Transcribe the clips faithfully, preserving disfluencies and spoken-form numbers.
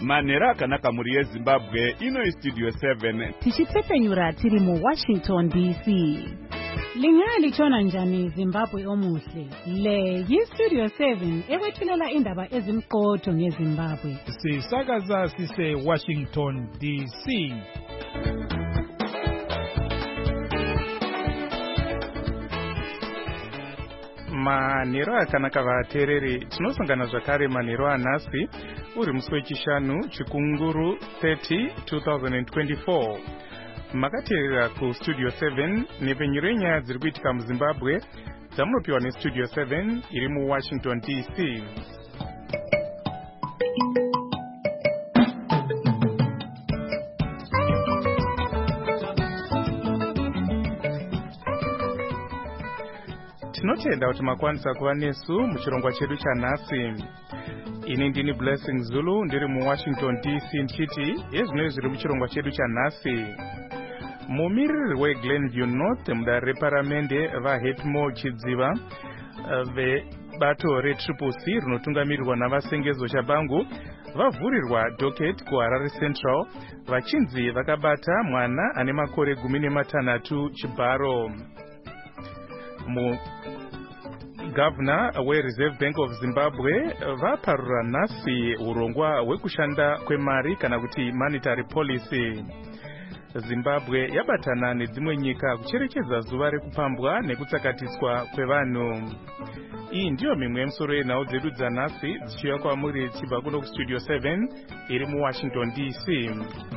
manhero akanaka muri yezimbabwe. Ino studio seven tichitsepenyura tiri mu Washington D C. Lingalitshona njani Zimbabwe omuhle? Le yi-Studio seven ekwethulela indaba ezimqotho ngeZimbabwe. Sisakaza sise Washington D C. Manhero akanaka vateereri, tinosangana zvakare manhero anhasi uri musi wechishanu chikunguru thirty twenty twenty-four. Makateerera ku Studio seven nepenyuro yenyaya dziri kuitika muZimbabwe dzamunopiwa neStudio seven iri mu Washington D C. Tinotenda kuti makwanisa kuva nesu muchirongwa chedu chanhasi. Ini ndini Blessing Zulu ndiri mu Washington D C ndichiti ezvinoi zviri muchirongwa chedu chanhasi. Mumiriri weGlenview North mudare reparamende vaHepmo Chidziva vebato reTriple C rinotungamirirwa navasengezo Shabangu vavhurirwa docket kuHarare Central vachinzi vakabata mwana ane makore gumi nematanhatu chibharo. Mu Governor weReserve Bank of Zimbabwe vaparura nhasi urongwa hwekushanda kwemari kana kuti monetary policy. Zimbabwe yabatana nedzimwe nyika kucherechedza zuva rekupambwa nekutsakatiswa kwevanhu. Iyi ndiyo mimwe yemisoro yenhau dzedu dzanhasi dzichiuya kwamuri chibva kuno kuStudio seven iri mu Washington D C.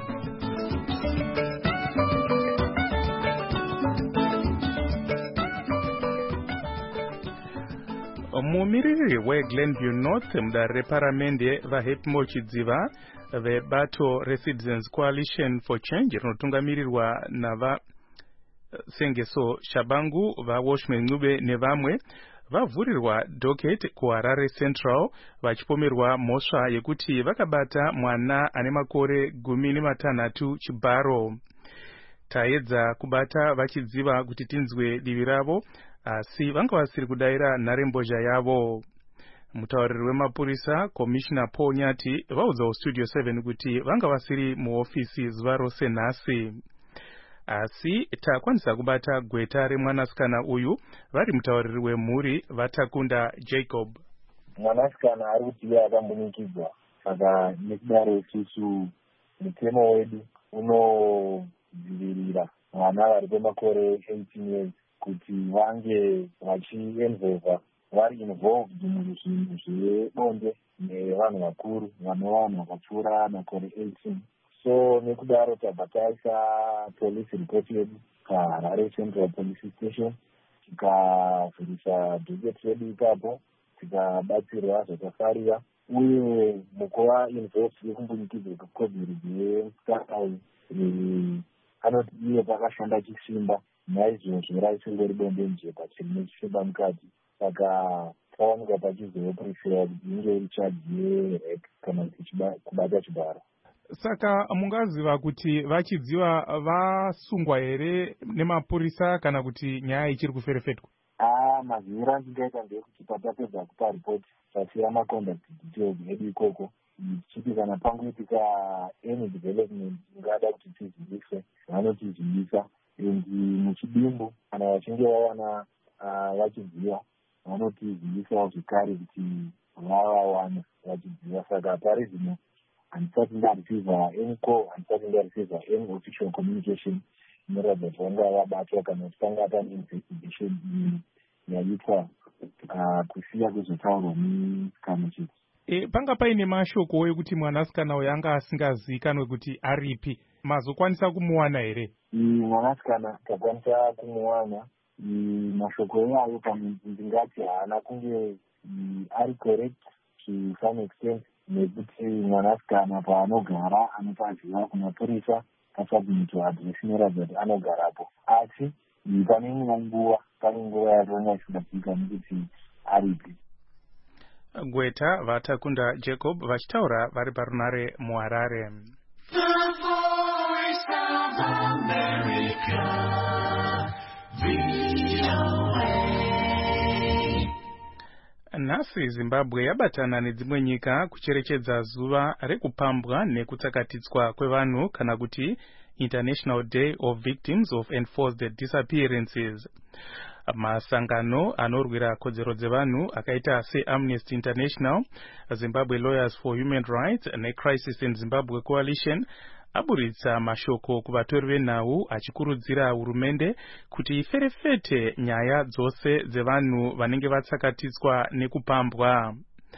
Mumiriri weGlenview North mudare reparamende vaHepmo Chidziva vebato reCitizens Coalition for Change rinotungamirirwa navasengeso Shabangu vaWashman Ncube nevamwe vavhurirwa docket kuHarare Central vachipomerwa mhosva yekuti vakabata mwana ane makore gumi nematanhatu chibharo. Taedza kubata vachidziva kuti tinzwe divi ravo, asi vanga vasiri kudaira nharembozha yavo. Mutauriri wemapurisa Commissioner Paul Nyati vaudzawo Studio seven kuti vanga vasiri muofisi zuva rose nhasi. Asi takwanisa kubata gweta remwanasikana uyu vari mutauriri wemhuri vaTakunda Jacob. Mwanasikana ari kuti akambonikidzwa, saka nekudaro isusu mutemo wedu unodzivirira vana vari kwemakore eighteen years kuti vange vachiinvolva vari involved muzvinhu zvebonde nevanhu vakuru vane vanhu vakapfuura makore eighteen. So nekudaro tabva taisa police report yedu kuHarare Central Police Station, tikavhurisa docket redu ipapo, tikabatsirwa zvakafarira, uye mukuva involved nekumbunikidzwa kwekodzero dzemusikana uyu anoti iye pakashanda chisimba, naizvozvo raisingori bonde njeba chiri nechisimba mukati, saka pawanika pachizoprefera kuti inge iri charge yerape kana kuti kubata chibharo. Saka mungaziva kuti vachidziva vasungwa here nemapurisa kana kuti nyaya ichiri kuferefetwa? Ah, maziviro andingaita ndekuti patapedza kupa report tasiya maconduct details edu ikoko, tichiti kana pangoitika any development ingada kuti tizivise vanotizivisa, and muchidimbu kana vachinge vawana vachidziva vanotizivisawo zvekare kuti vavawana vachidziva. Saka pari zvino handisati ndareceiva any call, handisati ndareceiva any official communication inoratidza kuti vanga vabatwa kana kuti panga pane investigation yaitwa kusiya kwezotaurwa nesikana chete. E, panga paine mashoko ekuti mwanasikana uyu anga asingazivikanwe kuti aripi, mazokwanisa kumuwana here? Mwanasikana takwanisa kumuwana, mashoko eyayo pamwe ndingati haana kunge ari correct to some extent, nekuti mwanasikana paanogara anopaziva kumapurisa asabhimito adresi inoratidza kuti anogarapo, asi pane imwe nguva pane nguva yatonga isingazivikanwa nekuti aripi. Gweta vaTakunda Jacob vachitaura vari parunare muHarare. nhasi Zimbabwe yabatana nedzimwe nyika kucherechedza zuva rekupambwa nekutsakatidzwa kwevanhu kana kuti International Day of Victims of Enforced Disappearances. Masangano anorwira kodzero dzevanhu akaita seAmnesty International, Zimbabwe Lawyers for Human Rights neCrisis in Zimbabwe Coalition aburitsa mashoko kuvatori venhau achikurudzira hurumende kuti iferefete nyaya dzose dzevanhu vanenge vatsakatidzwa nekupambwa.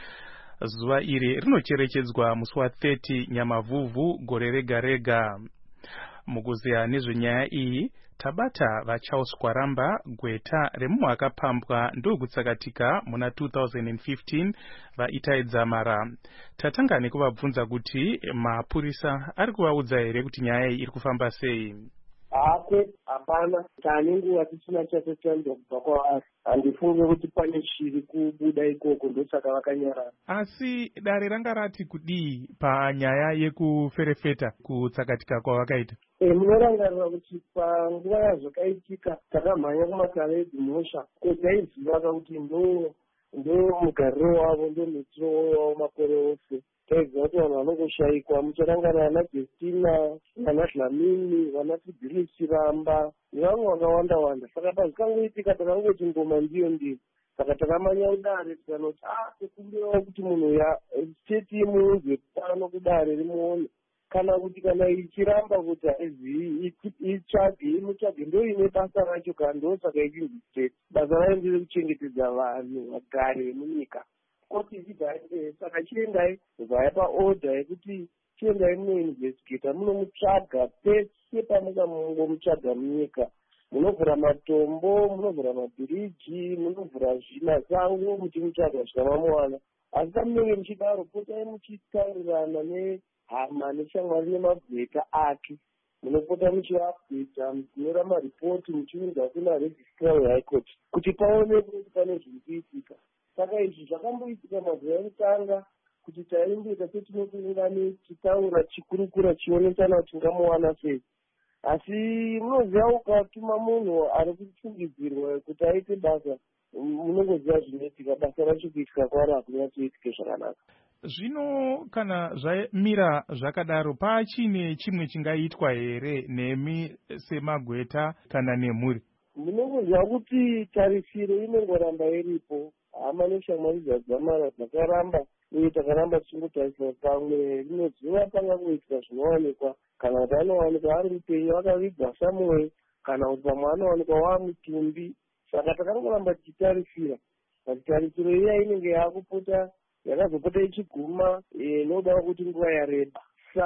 Zuva iri rinocherechedzwa musi wa thirty Nyamavhuvhu gore rega rega. Mukuziya nezvenyaya iyi tabata vaCharles Kwaramba, gweta remumwe akapambwa ndokutsakatika muna two thousand fifteen vaItai Dzamara. Tatanga nekuvabvunza kuti mapurisa ari kuvaudza here kuti nyaya iyi iri kufamba sei. Hake hapana tane nguva tisina chatotanda kubva kwavari. Handifunge kuti pane chiri kubuda ikoko ndosaka vakanyarara. Asi dare ranga rati kudii panyaya yekuferefeta kutsakatika kwavakaita? E, munorangarira kuti panguva yazvakaitika takamhanya kumakaredi mhosva kodaiziva kuti ndo ndo mugariro wavo ndo mitiro wavo makore ose. Taiziva kuti vanhu vanongoshayikwa. Mucharangana vana Justina, vana Dlamini, vana Fidelisi Ramba nevamwe vakawanda wanda. Saka pazvikangoitika takangoti ngoma ndiyo ndiyo. Saka takamanya udare tikanoti ah tikumbirawo kuti munhu ya state imuunze pano kudare rimuone. Kana kuti kana ichiramba kuti haizivi itsvage imutsvage ndo ine basa racho kana ndosaka ichinzi state. Basa rayo ndiri kuchengetedza vanhu vagare vemunyika. Koti zvidai saka chiendai zvaya paorder yekuti chiendai munoinvestigata munomutsvaga pese pamungamungomutsvaga munyika. Munovhura matombo, munovhura mabhiriji, munovhura zvimasango muchimutsvaga zvamamuwana. Asi pamunenge muchidaro potai muchitaurirana nehama neshamwari nemabheka ake. Munopota muchiapdata muchinyora maripoti muchiunza kuna registrar high court kuti paonekwe kuti pane zviri kuitika. Saka izvi zvakamboitika mazuva ekutanga kuti taimbika setinokuungani titaura chikurukura chionesana kuti tingamuwana sei. Asi munoziva ukatuma munhu ari kufungidzirwa kuti aite basa munongoziva zvinoitika, basa racho kuitika kwaro hakunyatsoitike zvakanaka. Zvino kana zvamira zvakadaro pachine chimwe chingaitwa here nemi semagweta kana nemhuri? Munongoziva kuti tarisiro inongoramba iripo. Hama neshamwari dzadzamara dzakaramba uye takaramba tichingotarisira pamwe rinoziva pangangoitika zvinowanikwa. Kana kuti anowanikwa ari mupenyu akavigwa samwe kana kuti pamwe anowanikwa waamutumbi. Saka takangoramba tichitarisira kuti tarisiro iya inenge yaakupota yakazopota ichiguma inoda kuti nguva yareba.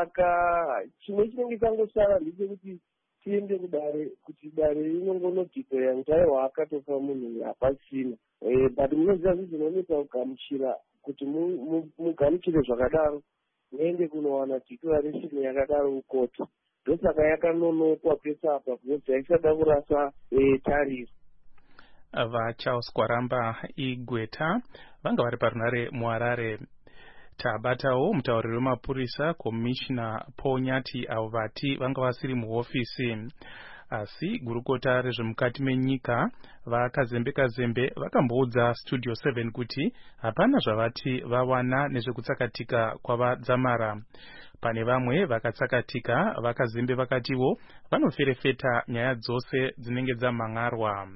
Saka chimwe chinenge changosara ndechekuti tiende kudare kuti dare rinongonodhikleya kuti aiwa akatofa munhu hapasina. But munoziva kuti zvinonetsa kugamuchira kuti mugamuchire zvakadaro muende kunowana declaration yakadaro kukoti. Ndosaka yakanonokwa pese apa kuti haisada kurasa tariro. VaCharles Kwaramba igweta vanga vari parunare muHarare. Tabatawo mutauriri wemapurisa Commissioner Paul Nyati avo vati vanga vasiri muhofisi. Asi gurukota rezvemukati menyika vakazembeka zembe vakamboudza Studio seven kuti hapana zvavati vawana nezvekutsakatika kwavadzamara. Pane vamwe vakatsakatika vakazembe vakatiwo vanoferefeta nyaya dzose dzinenge dzamhangarwa.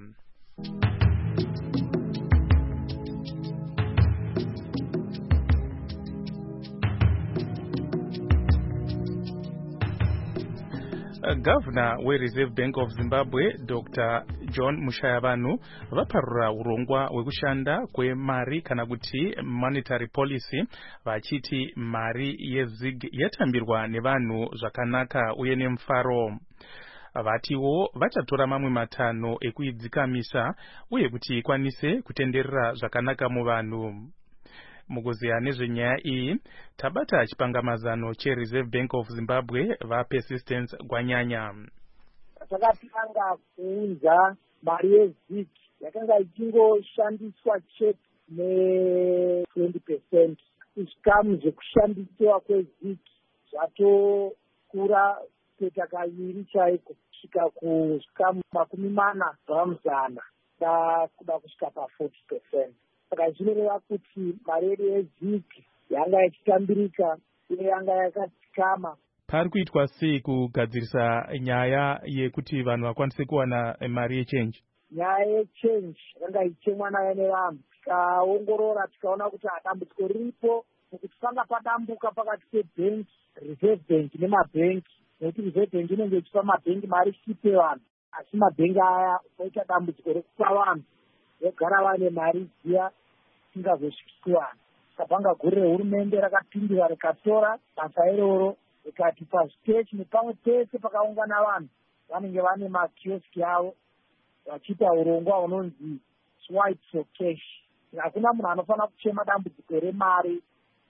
Governor weReserve Bank of Zimbabwe Doctor John Mushayavanu vaparura urongwa hwekushanda kwemari kana kuti monetary policy vachiti mari yezig yatambirwa nevanhu zvakanaka uye nemufaro. Vatiwo vachatora mamwe matano ekuidzikamisa uye kuti ikwanise kutenderera zvakanaka muvanhu. Mukuziya nezvenyaya iyi tabata chipangamazano cheReserve Bank of Zimbabwe vaPersistence Gwanyanya. Takatanga kuunza mari yezig yakanga ichingoshandiswa chete ne twenty percent. Zvikamu zvekushandiswa kwezig zvatokura kuita kaviri chaiko kusvika kuzvikamu makumi mana pamuzana kuda kusvika pa forty percent. saka zvinoreva kuti mari yedu yevhiki yanga ichitambirika uye yanga yakatsikama. Pari kuitwa sei kugadzirisa nyaya yekuti vanhu vakwanise kuwana mari yechenji? Nyaya yechenji yanga ichemwa nayo nevanhu. Tikaongorora tikaona kuti dambudziko riripo nokuti panga padambuka pakati pebhenki, reserve bank nemabhenki, nekuti reserve bank inenge ichipa mabhenki mari ichipe vanhu, asi mabhenki aya oita dambudziko rekupa vanhu vogara vane mari dziya isingazosviki kuvanhu. Bhanga guru rehurumende rakapindura rikatora basa iroro rikati pasitechi nepamwe pese pakaungana vanhu vanenge vane makioski avo vachiita urongwa hunonzi swipe for cash. Hakuna munhu anofanira kuchema dambudziko remari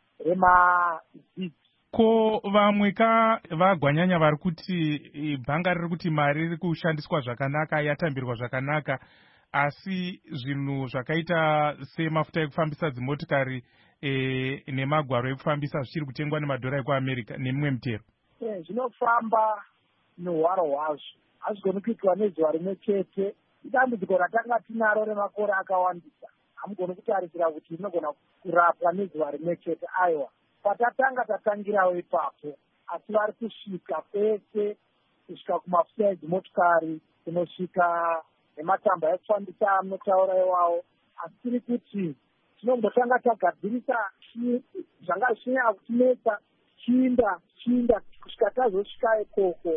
remazidzi. Ko vamwe ka vagwanyanya vari kuti bhanga riri kuti mari riri kushandiswa zvakanaka, yatambirwa zvakanaka, asi zvinhu zvakaita semafuta ekufambisa dzimotikari e, nemagwaro ekufambisa zvichiri kutengwa nemadhora ekuamerica nemimwe mitero. E, zvinofamba nehwaro hwazvo, hazvigoni kuitwa nezuva rimwe chete. Idambudziko ratanga tinaro remakore akawandisa, hamugoni kutarisira kuti rinogona kurapwa nezuva rimwe chete. Aiwa, patatanga tatangirawo ipapo, asi vari kusvika pese, kusvika kumafuta edzimotikari, kunosvika nematamba ekufambisa anotaura iwawo, asi tiri kuti tinombotanga tagadzirisa zvanga zvichinyanya kutinetsa chinda chinda kusvika tazosvika ikoko.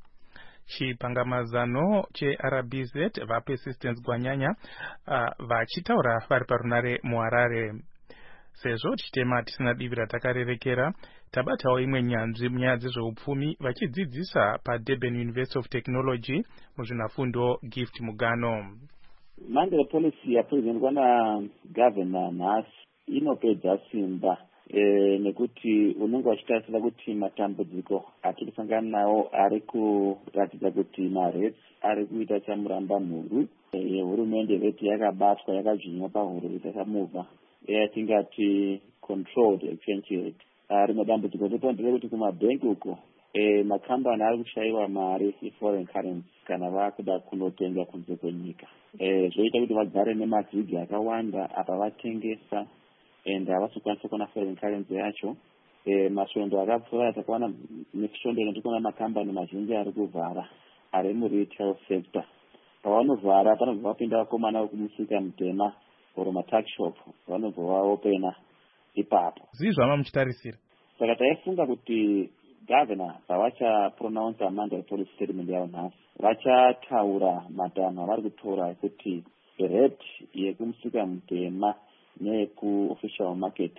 Chipangamazano cheR B Z vaPersistence Gwanyanya uh, vachitaura vari parunare muHarare. Sezvo tichitema tisina divi ratakarerekera, tabatawo imwe nyanzvi munyaya dzezveupfumi vachidzidzisa paDurban University of Technology muzvinafundo Gift Mugano. Mandela policy yapresented na governor nhasi inopedza simba e, nekuti unenge wachitarisira kuti matambudziko atiri kusangana nawo ari kuratidza kuti marets ari kuita chamuramba mhuru. E, hurumende veti yakabatwa yakadzvinywa pahuro itakamuvha yatingati controlled exchange rate. Rimwe dambudziko totonzere kuti kumabhenki uko e, makambani ari kushayiwa mari yeforeign currency kana vakuda kunotenga kunze kwenyika. E, zvoita kuti vagare nemadzigi akawanda apa vatengesa and havasokwanisa kuona foreign currency yacho. E, masvondo akapfuura takaona nesvondo inotikuona makambani mazhinji ari kuvhara ari muretail sector. Pavanovhara panobva vapinda vakomana vekumusika mutema or matax shop vanobva vaopena ipapo. Zii zvama muchitarisira? Saka taifunga kuti governor pavachapronounce Mandela policy statement yavo nhasi vachataura madanho avari kutora ekuti rate yekumusika mutema nekuofficial market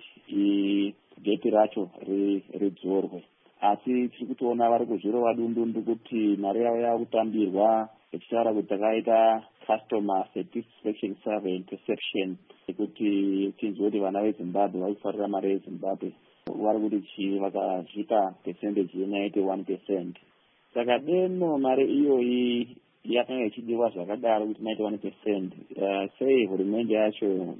igeti racho ridzorwe. Asi tiri kutoona vari kuzvirova dundundu kuti mari yavo yakutambirwa, ichitaura kuti takaita customer satisfaction survey and perception ekuti tinzwa kuti vana veZimbabwe vachifarira mari yeZimbabwe vari kuti chi vakazvipa percentage ye91 percent. Saka deno mari iyoyi yakanga ichidiwa zvakadaro kuti ninety-one percent. Uh, sei hurumende yacho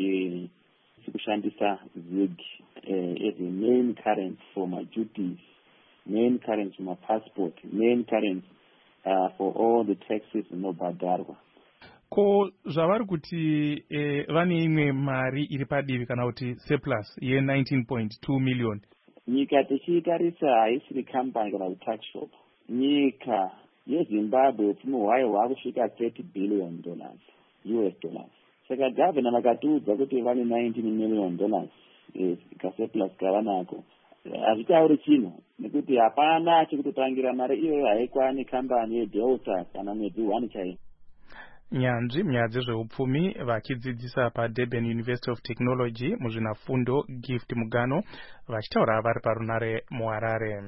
ikushandisa zig uh, as a main currency for my duties, main currency for my passport, main currency uh, for all the taxes inobhadharwa. Ko zvavari kuti eh, vane imwe mari iri padivi kana kuti surplus ye nineteen point two million. Nyika tichitarisa haisiri company kana kuti tax shop. Nyika yeZimbabwe upfumi hwayo hwakusvika thirty billion dollars U S dollars. Saka governor vakatiudza kuti vane nineteen million dollars eh, kasurplus kavanako. Hazvitauri chinhu nekuti hapana chekutotangira mari iyoyo haikwani company yeDelta kana mwedzi one chai. Nyanzvi munyaya dzezveupfumi vachidzidzisa paDurban University of Technology muzvinafundo Gift Mugano vachitaura vari parunare muHarare.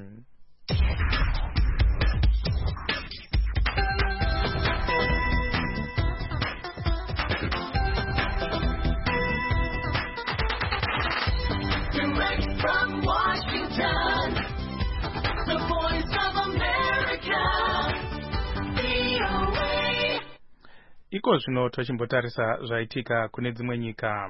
Direct from Washington, the voice of America, V O A. Iko zvino tochimbotarisa zvaitika kune dzimwe nyika.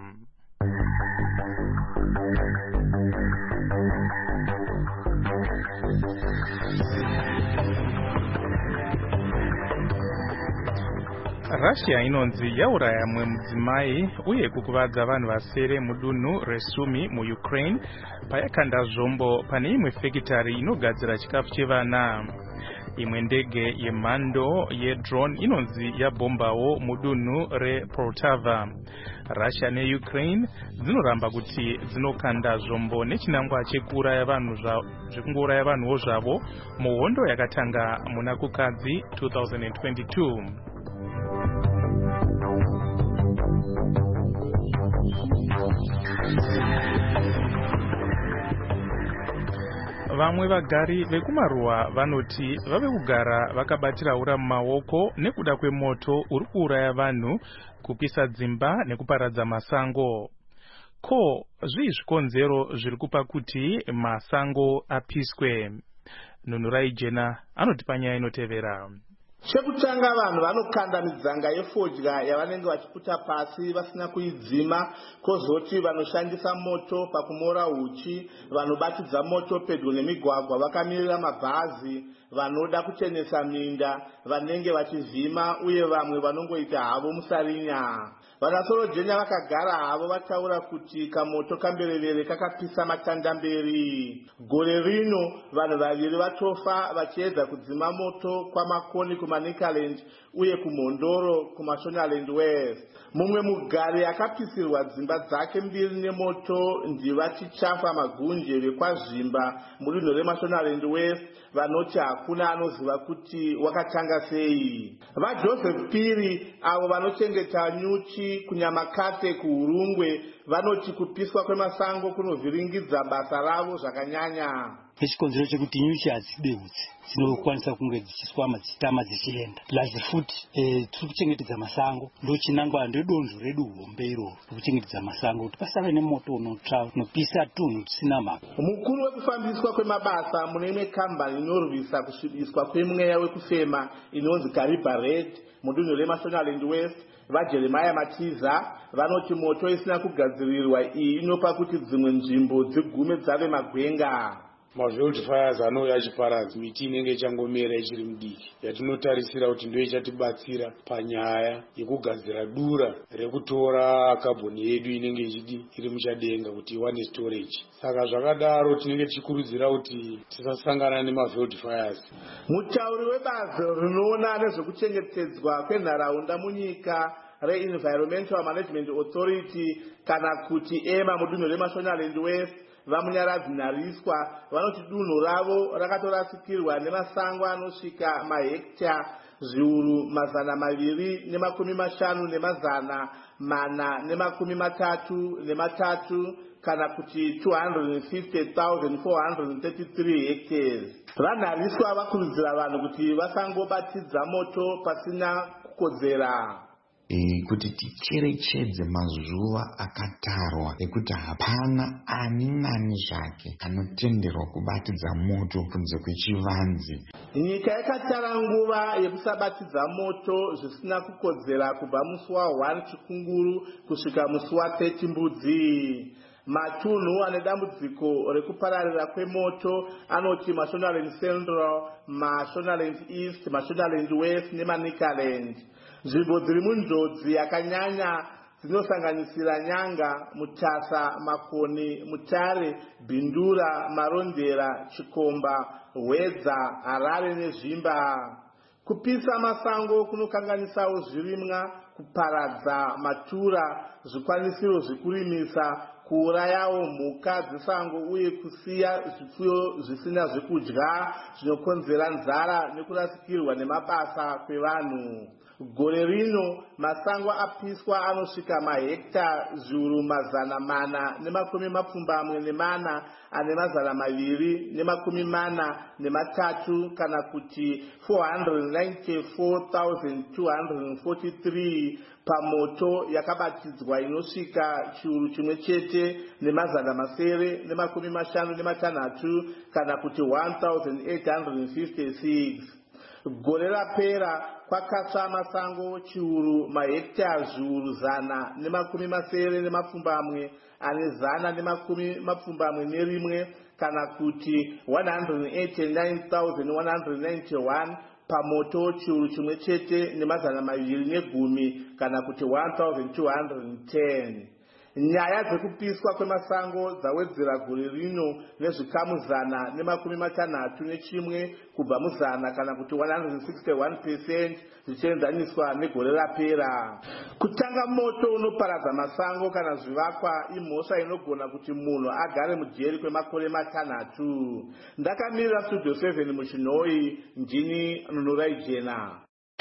Russia inonzi yauraya mwe mudzimai uye kukuvadza vanhu vasere mudunhu reSumy muUkraine payakanda zvombo pane imwe fekitari inogadzira chikafu chevana. Imwe ndege yemhando yedrone inonzi yabhombawo mudunhu rePoltava. Russia neUkraine dzinoramba kuti dzinokanda zvombo nechinangwa chekuuraya vanhu zvekunguraya vanhuwo zvavo muhondo yakatanga muna kukadzi twenty twenty-two. Vamwe vagari vekumaruwa vanoti vave kugara vakabatira ura mumaoko nekuda kwemoto uri kuuraya vanhu, kupisa dzimba nekuparadza masango. Ko, zvii zvikonzero zviri kupa kuti masango apiswe? Nunurai Jena anotipa nyaya inotevera. Chekutanga vanhu vanokanda midzanga yefodya yavanenge vachiputa pasi vasina kuidzima, kozoti vanoshandisa moto pakumora uchi, vanobatidza moto pedyo nemigwagwa vakamirira mabhazi, vanoda kuchenesa minda, vanenge vachivhima uye vamwe vanongoita havo musarinya. Vanasorojenya vakagara havo vataura kuti kamoto kamberevere kakapisa matanda mberi. Gore rino vanhu vaviri vatofa vachiedza kudzima moto kwamakoni kumaNicaland uye kumhondoro kumaShonaland West. Mumwe mugari akapisirwa dzimba dzake mbiri nemoto ndivachichafa magunje vekwazvimba mudunhu reMashonaland West vanoti hakuna anoziva kuti wakatanga sei. VaJoseph Piri avo vanochengeta nyuchi kuNyamakate kuHurungwe vanoti kupiswa kwemasango kunovhiringidza basa ravo zvakanyanya. Nechikonzero chekuti nyuchi hadzide utsi dzinokwanisa kunge dzichiswama dzichitama dzichienda. Plazi futi tiri kuchengetedza masango ndochinangwa ndedonzvo redu hombe iroro rekuchengetedza masango kuti pasave nemoto unotsva unopisa tunhu tusina mhaka. Mukuru wekufambiswa kwemabasa mune imwe kambani inorwisa kusvibiswa kwemweya wekufema inonzi Kariba Red mudunhu reMashonaland West, vaJeremiah Matiza vanoti moto isina kugadzirirwa iyi inopa kuti dzimwe nzvimbo dzigume dzave magwenga. Mafield fires anouya achiparadza miti inenge ichangomera ichiri midiki yatinotarisira kuti ndio ichatibatsira panyaya yekugadzira dura rekutora kabhoni yedu inenge ichidi iri muchadenga kuti iwane storage. Saka zvakadaro tinenge tichikurudzira kuti tisasangana nemafield fires. Mutauri webazi rinoona nezvekuchengetedzwa kwenharaunda munyika reEnvironmental Management Authority kana kuti EMA mudunhu reMashonaland West vamunyaradzi Nariswa vanoti dunhu ravo rakatorasikirwa nemasango anosvika mahekta zviuru mazana maviri nemakumi mashanu nemazana mana nemakumi matatu nematatu kana kuti two hundred fifty thousand four hundred thirty-three hectares. VaNariswa vakurudzira vanhu kuti vasangobatidza moto pasina kukodzera. E, kuti ticherechedze mazuva akatarwa ekuti hapana ani nani zvake anotenderwa kubatidza moto kunze kwechivanze. Nyika yakatara nguva yekusabatidza moto zvisina kukodzera kubva musi wa one Chikunguru kusvika musi wa thirty Mbudzi. Matunhu ane dambudziko rekupararira kwemoto anoti Mashonaland Central, Mashonaland East, Mashonaland West neManicaland. Nzvimbo dziri munjodzi yakanyanya dzinosanganisira Nyanga, Mutasa, Makoni, Mutare, Bindura, Marondera, Chikomba, Hwedza, Harare neZvimba. Kupisa masango kunokanganisawo zvirimwa, kuparadza matura, zvikwanisiro zvekurimisa, kuurayawo mhuka dzesango uye kusiya zvipfuyo zvisina zvekudya zvinokonzera nzara nekurasikirwa nemabasa kwevanhu. Gore rino masango apiswa anosvika mahekta zviuru mazana mana nemakumi mapfumbamwe nemana ane mazana maviri nemakumi mana nematatu kana kuti four hundred ninety-four thousand two hundred forty-three pamoto yakabatidzwa inosvika chiuru chimwe chete nemazana masere nemakumi mashanu nematanhatu kana kuti one thousand eight hundred fifty-six. Gore rapera kwakatsva masango chiuru mahekta zviuru zana nemakumi masere nemapfumbamwe ane zana nemakumi mapfumbamwe nerimwe kana kuti one hundred eighty-nine thousand one hundred ninety-one pamoto chiuru chimwe chete nemazana maviri negumi kana kuti one thousand two hundred ten. Nyaya dzekupiswa kwemasango dzawedzera gore rino nezvikamu zana nemakumi matanhatu nechimwe kubva muzana kana kuti one hundred sixty-one percent zvichienzaniswa negore rapera. Kutanga moto unoparadza masango kana zvivakwa imhosva inogona kuti munhu agare mujeri kwemakore matanhatu. Ndakamirira Studio seven muchinoi, ndini Nunurai Jena.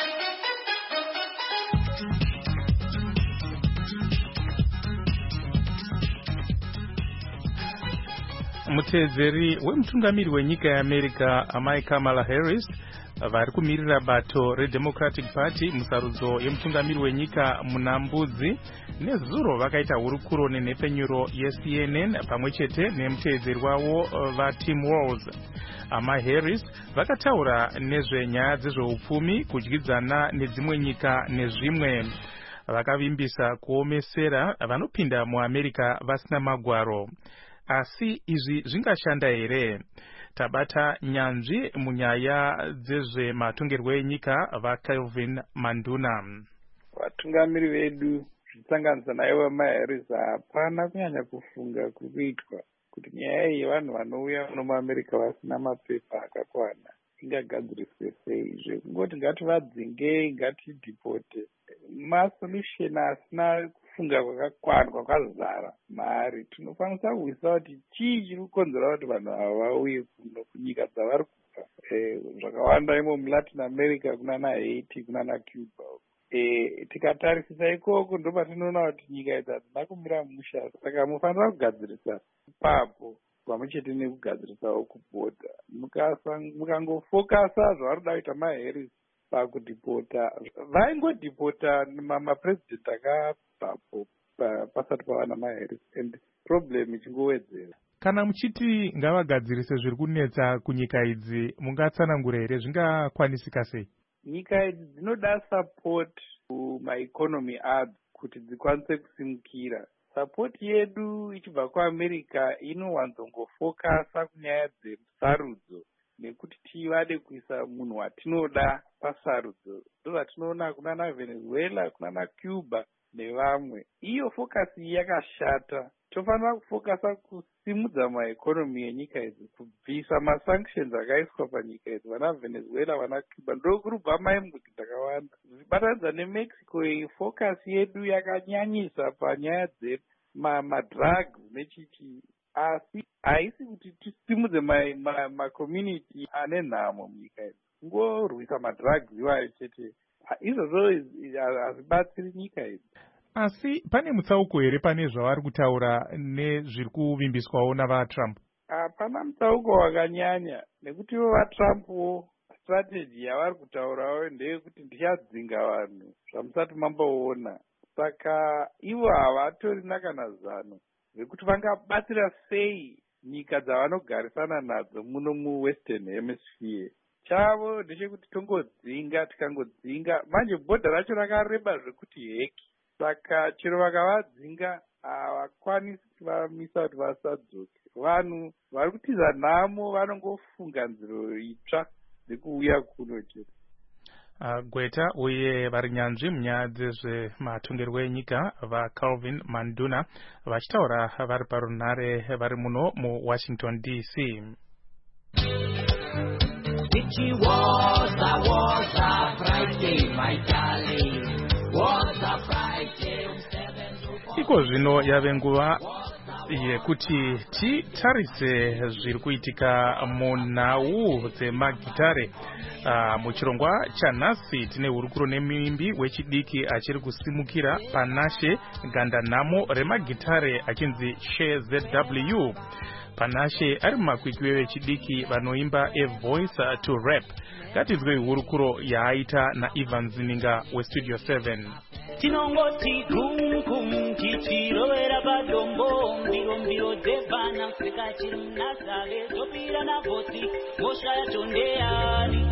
Mutedzeri wemutungamiri wenyika yeAmerica amai Kamala Harris vari kumirira bato reDemocratic Party musarudzo yemutungamiri wenyika munambudzi nezuro vakaita hurukuro nenhepfenyuro yeC N N pamwe chete nemutedzeri wavo vaTim Walz. Amai Harris vakataura nezvenyaya dzezveupfumi, kudyidzana nedzimwe nyika nezvimwe. Vakavimbisa kuomesera vanopinda muAmerica vasina magwaro. Asi izvi zvingashanda here? Tabata nyanzvi munyaya dzezvematongerwo enyika vaKelvin Manduna. Vatungamiri vedu zvisanganisa naivo Amai Harris hapana kunyanya kufunga kuri kuitwa kuti nyaya iyi vanhu vanouya muno muAmerica vasina mapepa akakwana ingagadziriswe sei. Zvekungoti ngativadzingei, ngatidhipote, masolution asina kufunga kwakakwana kwakazara mari. Tinokwanisa kuisa kuti chii chiri kukonzera kuti vanhu ava vauye kuno kunyika dzavari kubva. Zvakawanda imo muLatin America kunana Haiti kunana Cuba. E, tikatarisisa ikoko ndo patinoona kuti nyika idzi hadzina kumira musha. Saka mufanira kugadzirisa ipapo pamwe chete nekugadzirisawo kupota. Mukangofokasa zvavari kuda kuita maHarris pakudhipota, vaingodhipota mapresident akabvapo pasati pavana maHarris and problem ichingowedzera. Kana muchiti ngavagadzirise zviri kunetsa kunyika idzi, mungatsanangura here zvingakwanisika sei? Nyika idzi dzinoda support kumaeconomy adzo kuti dzikwanise kusimukira. Support yedu ichibva kuAmerica inowanzongofokasa kunyaya dzesarudzo nekuti tivade kuisa munhu watinoda pasarudzo. Ndozvatinoona kunana Venezuela, kunana Cuba nevamwe. Iyo focus yakashata. Tofanira kufokasa kusimudza maeconomy enyika idzi, kubvisa masanctions akaiswa panyika idzi. Vana Venezuela, vana Cuba ndokurubva maimbuti dzakawanda. Zvichibatanidza neMexico, iyi focus yedu yakanyanyisa panyaya dzemadrugs nechichi. Asi haisi kuti tisimudze macommunity ane nhamo munyika idzi. Ngorwisa madrugs iwayo chete. Izvozvo hazvibatsiri nyika idzi. Asi pane mutsauko here pane zvavari kutaura nezviri kuvimbiswawo navaTrump? Hapana mutsauko wakanyanya, nekuti ivo vaTrumpwo strategy yavari kutaurawo ndeyekuti ndichadzinga vanhu zvamusati mamboona. Saka ivo havatorina kana zano zvekuti vangabatsira sei nyika dzavanogarisana nadzo muno muWestern Hemisphere. Chavo ndechekuti tongodzinga, tikangodzinga manje bhodha racho rakareba zvekuti heki. Saka chero vakavadzinga havakwanisi kuti vamisa kuti vasadzoke. Vanhu vari kutiza nhamo vanongofunga nziro itsva dzekuuya kuno chete. Uh, Gweta uye vari nyanzvi munyaya dzezvematongerwo enyika vaKelvin Manduna vachitaura vari parunhare vari muno muWashington D C. Iko zvino yave nguva yekuti titarise zviri kuitika munhau dzemagitare. Uh, muchirongwa chanhasi tine hurukuro nemimbi wechidiki achiri kusimukira Panashe gandanhamo remagitare achinzi Share Z W. Panashe ari mumakwikwi vechidiki vanoimba A Voice to Rap. Ngatinzwe hurukuro yaaita naIvan Zininga weStudio seven. Tinongoti kum kum chichirovera padombo mbiro mbiro dzevana kuseka chiri munazave zopira navhoti mosha yatondeyani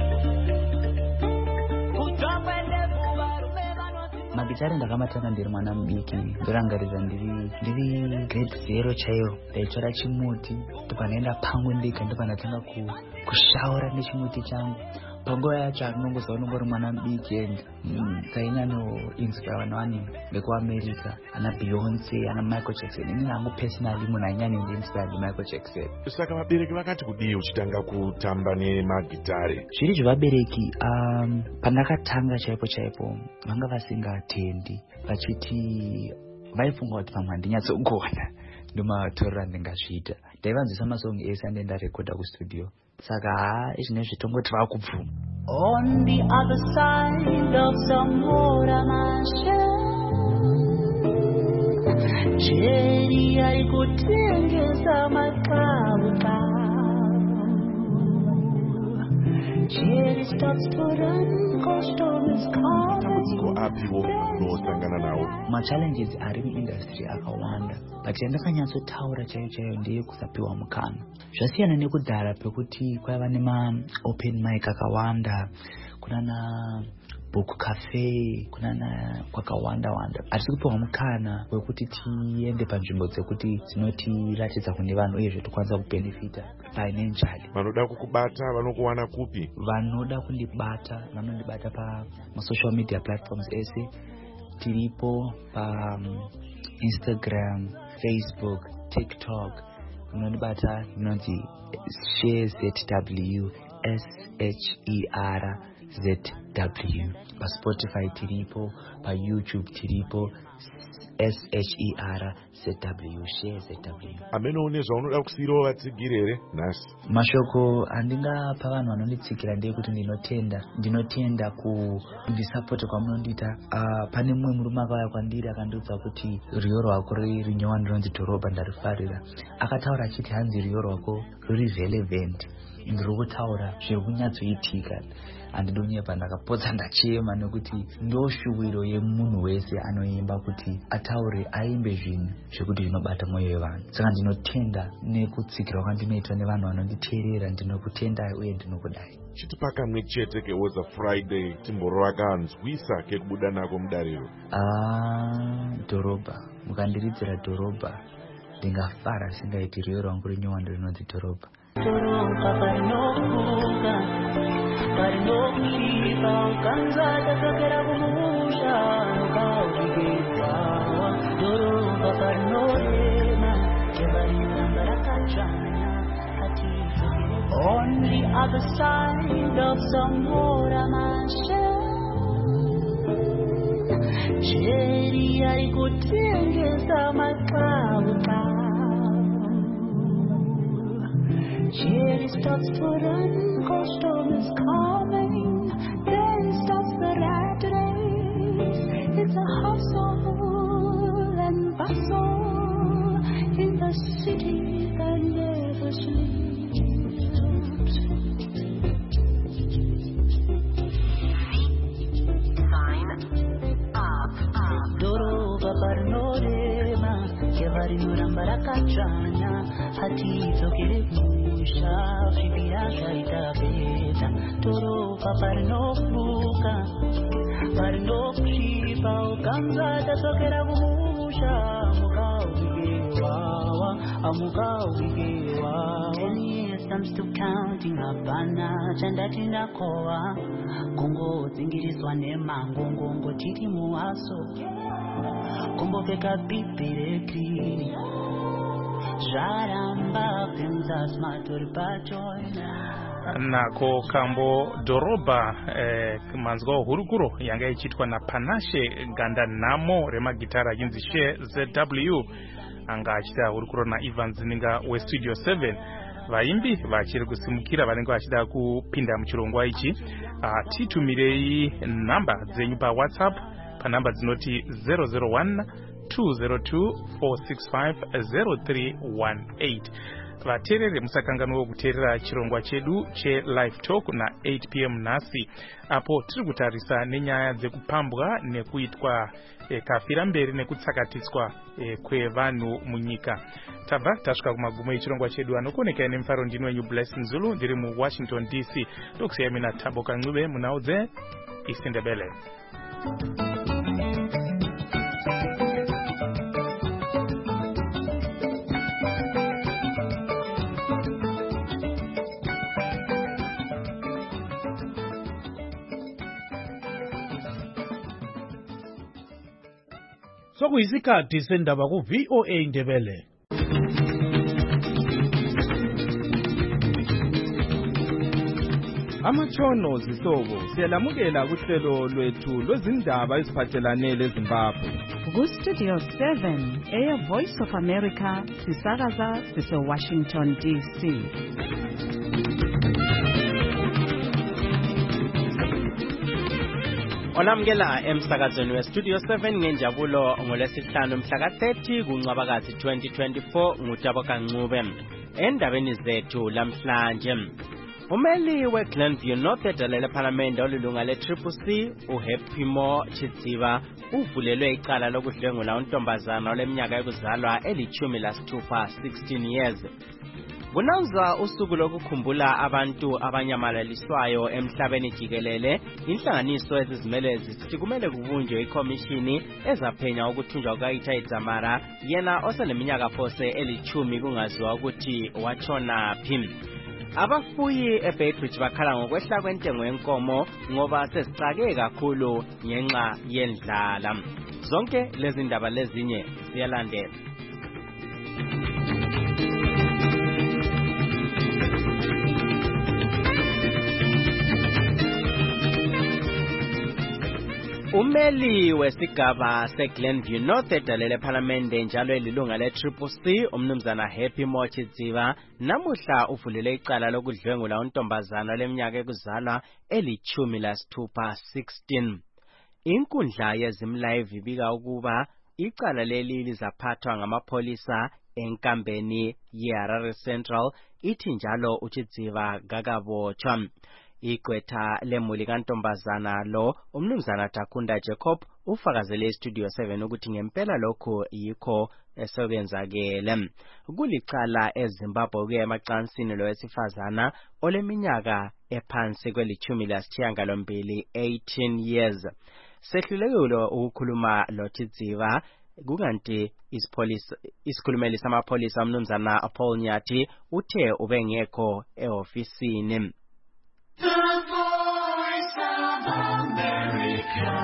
magitare ndakamatanga ndiri mwana mudiki ndorangarira ndiri ndiri grade zero chaiyo ndaitora chimuti ndopanaenda pamwe ndika ndopanatanga kushaura nechimuti changu panguva yacho anongoza unongori mwana mudiki endi kainyanoinzwa vanhu vane vekuamerica ana Beyonce ana Michael Jackson. Ini nangu personally munhu ainyanyondiinspire Michael Jackson. Saka vabereki vakati kudii uchitanga kutamba nemagitare? Zviri zvevabereki um, pandakatanga chaipo chaipo vanga vasingatendi vachiti vaifunga kuti pamwe handinyatsogona ndomavatorera ndingazviita. Ndaivanzwisa masongi ese ande ndarekodha kustudio. Saka haa izvinezvi tongoti vakubvuma. On the other side of Zamora Jerry aikutengesa makauka. Jerry stops to run cause storm is coming. Apiwo nosangana nawo. Ma challenges ari muindustry akawanda. But yandakanyatsotaura chaiyo chaiyo ndeye kusapiwa mukana. Zvasiyana nekudhara pekuti kwaiva nema open mic akawanda, kunana book cafe, kunana kwakawanda wanda. Asi kupiwa mukana wekuti tiende panzvimbo dzekuti dzinotiratidza kune vanhu uyezve tikwanisa kubenefita financially. Vanoda kukubata vanokuwana kupi? Vanoda kundibata vanondibata pa social media platforms ese. Tiripo pa um, Instagram, Facebook, TikTok. Unondibata inonzi Share Z W, S H E R Z W. Pa Spotify tiripo, pa YouTube tiripo, S H E R Z W, Share Z W. Amene unezva unoda kusiro vatsigirere nasi. Mashoko andingapa vanhu vanonditsikira ndeyekuti ndinotenda ndinotenda kundisupport kwamunondita. Uh, pane mumwe murume akauya kwandiri akandiudza kuti ruyo rwako rinyowa ndinonzi Dhorobha ndarifarira. Akataura achiti hanzi ruyo rwako ruri relevant, ndiri kutaura zviri kunyatsoitika. Andidonyepa ndakapotsa ndachema nekuti ndoshuwiro yemunhu wese anoimba kuti ataure aimbe zvinhu zvekuti zvinobata mwoyo wevanhu. Saka ndinotenda nekutsikirwa kwandinoitwa nevanhu vanonditeerera. Ndinokutendai uye ndinokudai. Chiti pakamwe chete kewoza Friday timboro rakanzwisa kekubuda nako mudariro. Ah, Dhorobha. Mukandiridzira Dhorobha ndingafara singaiti ruyo rwangu rinyowa ndinonzi Dhorobha. Dhorobha parinokuka parinokushipa ukanzata dzokera kumusha ukauzvigezawa. Dhorobha parinorema kevariramba rakadzvanya hatizokere. On the other side of Zamora Jerry aikutengesa makauka. Jerry starts to run cause storm is coming. Then starts the rat race. It's a hustle and bustle in the city that never sleeps. Sign up, up. Dhorobha parinorema kevariramba rakadzvanya hatizokere kumusha zvibira zvaita peta. Dhorobha parinofuka parinokushipa ukanzata dzokera kumusha mukauvigewawa amukauvigewawa. Ten years I'm still counting hapana chandati ndakowa. Kungodzingiriswa nemangongongo tiri muhaso. Kumbopfeka bhipi regirini zvaramba penza smatori pachoina. Nako kambo Dhorobha eh, manzwa hurukuro yanga ichitwa na Panashe ganda namo remagitara yinzi Share Z W anga achita hurukuro na Ivan Zininga we Studio seven. Vaimbi vachiri kusimukira vanenge vachida kupinda muchirongwa ichi. Uh, titumirei namba dzenyu pa WhatsApp pa namba dzinoti zero zero one two zero two four six five zero three one eight. Vaterere musakanganwa kuteerera chirongwa chedu che live talk na eight p m nasi. Apo tiri kutarisa nenyaya dzekupambwa nekuitwa e, kafira mberi nekutsakatiswa e, kwevanhu munyika. Tabva tasvika kumagumo echirongwa chedu. Anokoneka nemufaro ndini wenyu Blessing Zulu ndiri mu Washington D C. Ndokusiya mina Thabo Kancube munhau dze IsiNdebele. sokuyisikhathi sendaba ku-V O A Ndebele. Amatshono zihlobo siyalamukela kuhlelo lwethu lwezindaba eziphathelane leZimbabwe. Ku-Studio seven, Air Voice of America, sisakaza sise-Washington D C. Olamukela emsakazweni we-Studio seven ngenjabulo ngolwesihlanu mhla ka-thirty kuNcwabakazi twenty twenty-four nguTabo Kancube. Endabeni zethu lamhlanje, umeli we-Glenview North edalele ephalamende olilunga le-Triple C uHappy Moore Chidziva uvulelwe icala lokudlwengula untombazana oleminyaka yokuzalwa elithumi lasithupha sixteen years. Kunawuza usuku lokukhumbula abantu abanyamalaliswayo emhlabeni jikelele, inhlanganiso ezizimele zisithi kumele kubunjwe ikhomishini ezaphenya ukuthunjwa kukaItai Dzamara, yena oseneminyaka phose elithumi kungaziwa ukuthi watshona phi. Abafuyi eBeitbridge bakhala ngokwehla kwentengo yenkomo ngoba sesicake kakhulu ngenxa yendlala. Zonke lezi ndaba lezinye ziyalandela. Umeli wesigaba seGlenview North edalele ephalamende njalo elilunga le-Triple C umnumzana Happy Moore Chidziva namuhla uvulele icala lokudlwengula untombazana leminyaka yokuzalwa elithumi lasithupha sixteen. Inkundla yezimlive ibika ukuba icala leli lizaphathwa ngamapholisa enkambeni yeHarare Central, ithi njalo uChidziva kakabotshwa. Igqwetha lemuli kantombazana lo umnumzana Takunda Jacob ufakazele eStudio seven ukuthi ngempela lokho yikho esekwenzakele. Kulicala eZimbabwe kuya emacansini lowesifazana oleminyaka ephansi kwelithumi lasithiyangalombili eighteen years. Sehlulekile ukukhuluma loChidziva kukanti isipolisi isikhulumeli samapholisa umnumzana Paul Nyathi uthe ubengekho eofisini. The Voice of America,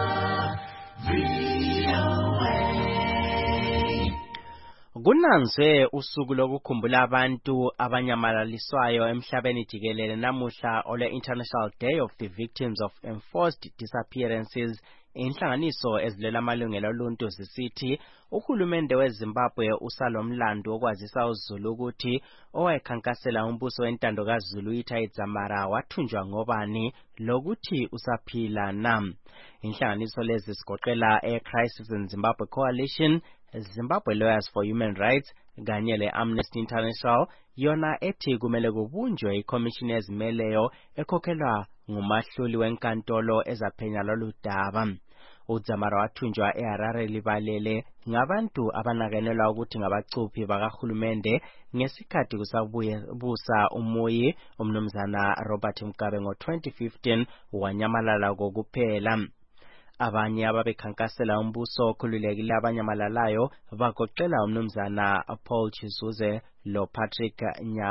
V O A. Kunanzwe usuku lokukhumbula abantu abanyamalaliswayo emhlabeni jikelele namuhla ole International Day of the Victims of Enforced Disappearances. Inhlanganiso ezilela amalungelo oluntu zisithi uhulumende weZimbabwe usalomlando okwazisa uZulu ukuthi owayekhankasela umbuso wentando kaZulu uItai Dzamara wathunjwa ngobani lokuthi usaphila na. Inhlanganiso lezi zigoqela eCrisis in Zimbabwe Coalition, Zimbabwe Lawyers for Human Rights kanye le-Amnesty International, yona ethi kumele kubunjwe ikhomishini ezimeleyo ekhokhelwa ngumahluli wenkantolo ezaphenya lolu daba. uDzamara wathunjwa eHarare libalele ngabantu abanakenelwa ukuthi ngabacuphi bakahulumende ngesikhathi kusabuye busa umuyi umnumzana Robert Mugabe ngo twenty fifteen wanyamalala kokuphela. Abanye ababekhankasela umbuso okhululekile abanyamalalayo bagoqela umnumzana Paul Chizuze lo Patrick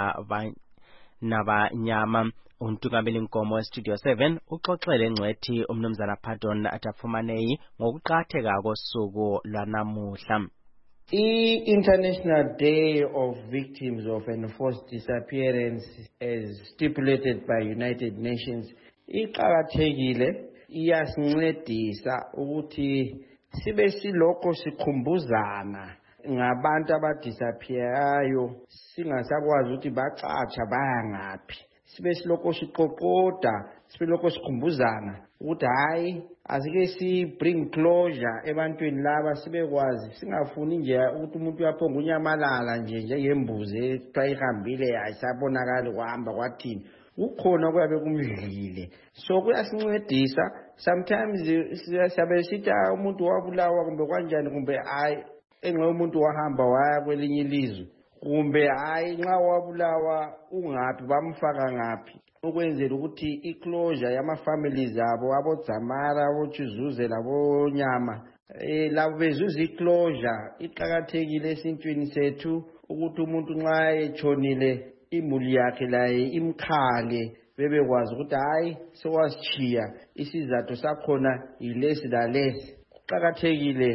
Nabanyama. Untungameli Nkomo weStudio seven uxoxele engcwethi umnumzana Pardon Atafumanei ngokuqatheka kosuku lwanamuhla. I-International Day of Victims of Enforced Disappearance as stipulated by United Nations iqakathekile, iyasincedisa ukuthi sibe silokho sikhumbuzana ngabantu abadisappearayo singasakwazi ukuthi bacatsha baya ngaphi. Sibe silokho siqoqoda, sibe silokho sikhumbuzana ukuthi hayi asike si bring closure ebantwini laba, sibekwazi singafuni nje ukuthi umuntu uyaphonga unyamalala nje njengembuzi xa ihambile ayisabonakali kuhamba kwathini. Ukhona kuyabe kumdlile, so kuyasincedisa. Sometimes siyabe sithi umuntu wabulawa kumbe kanjani, kumbe hayi enxa umuntu wahamba waya kwelinye ilizwe, kumbe hayi nxa wabulawa ungaphi bamfaka ngaphi, ukwenzela ukuthi iclosure yama-families abo aboDzamara aboChizuze labonyama eh labo bezuza iclosure. Iqakathekile esintwini sethu ukuthi umuntu nxa etshonile imuli yakhe laye imkhale, bebekwazi ukuthi hayi sewasitshiya isizathu sakhona yilesi lalesi. Kuqakathekile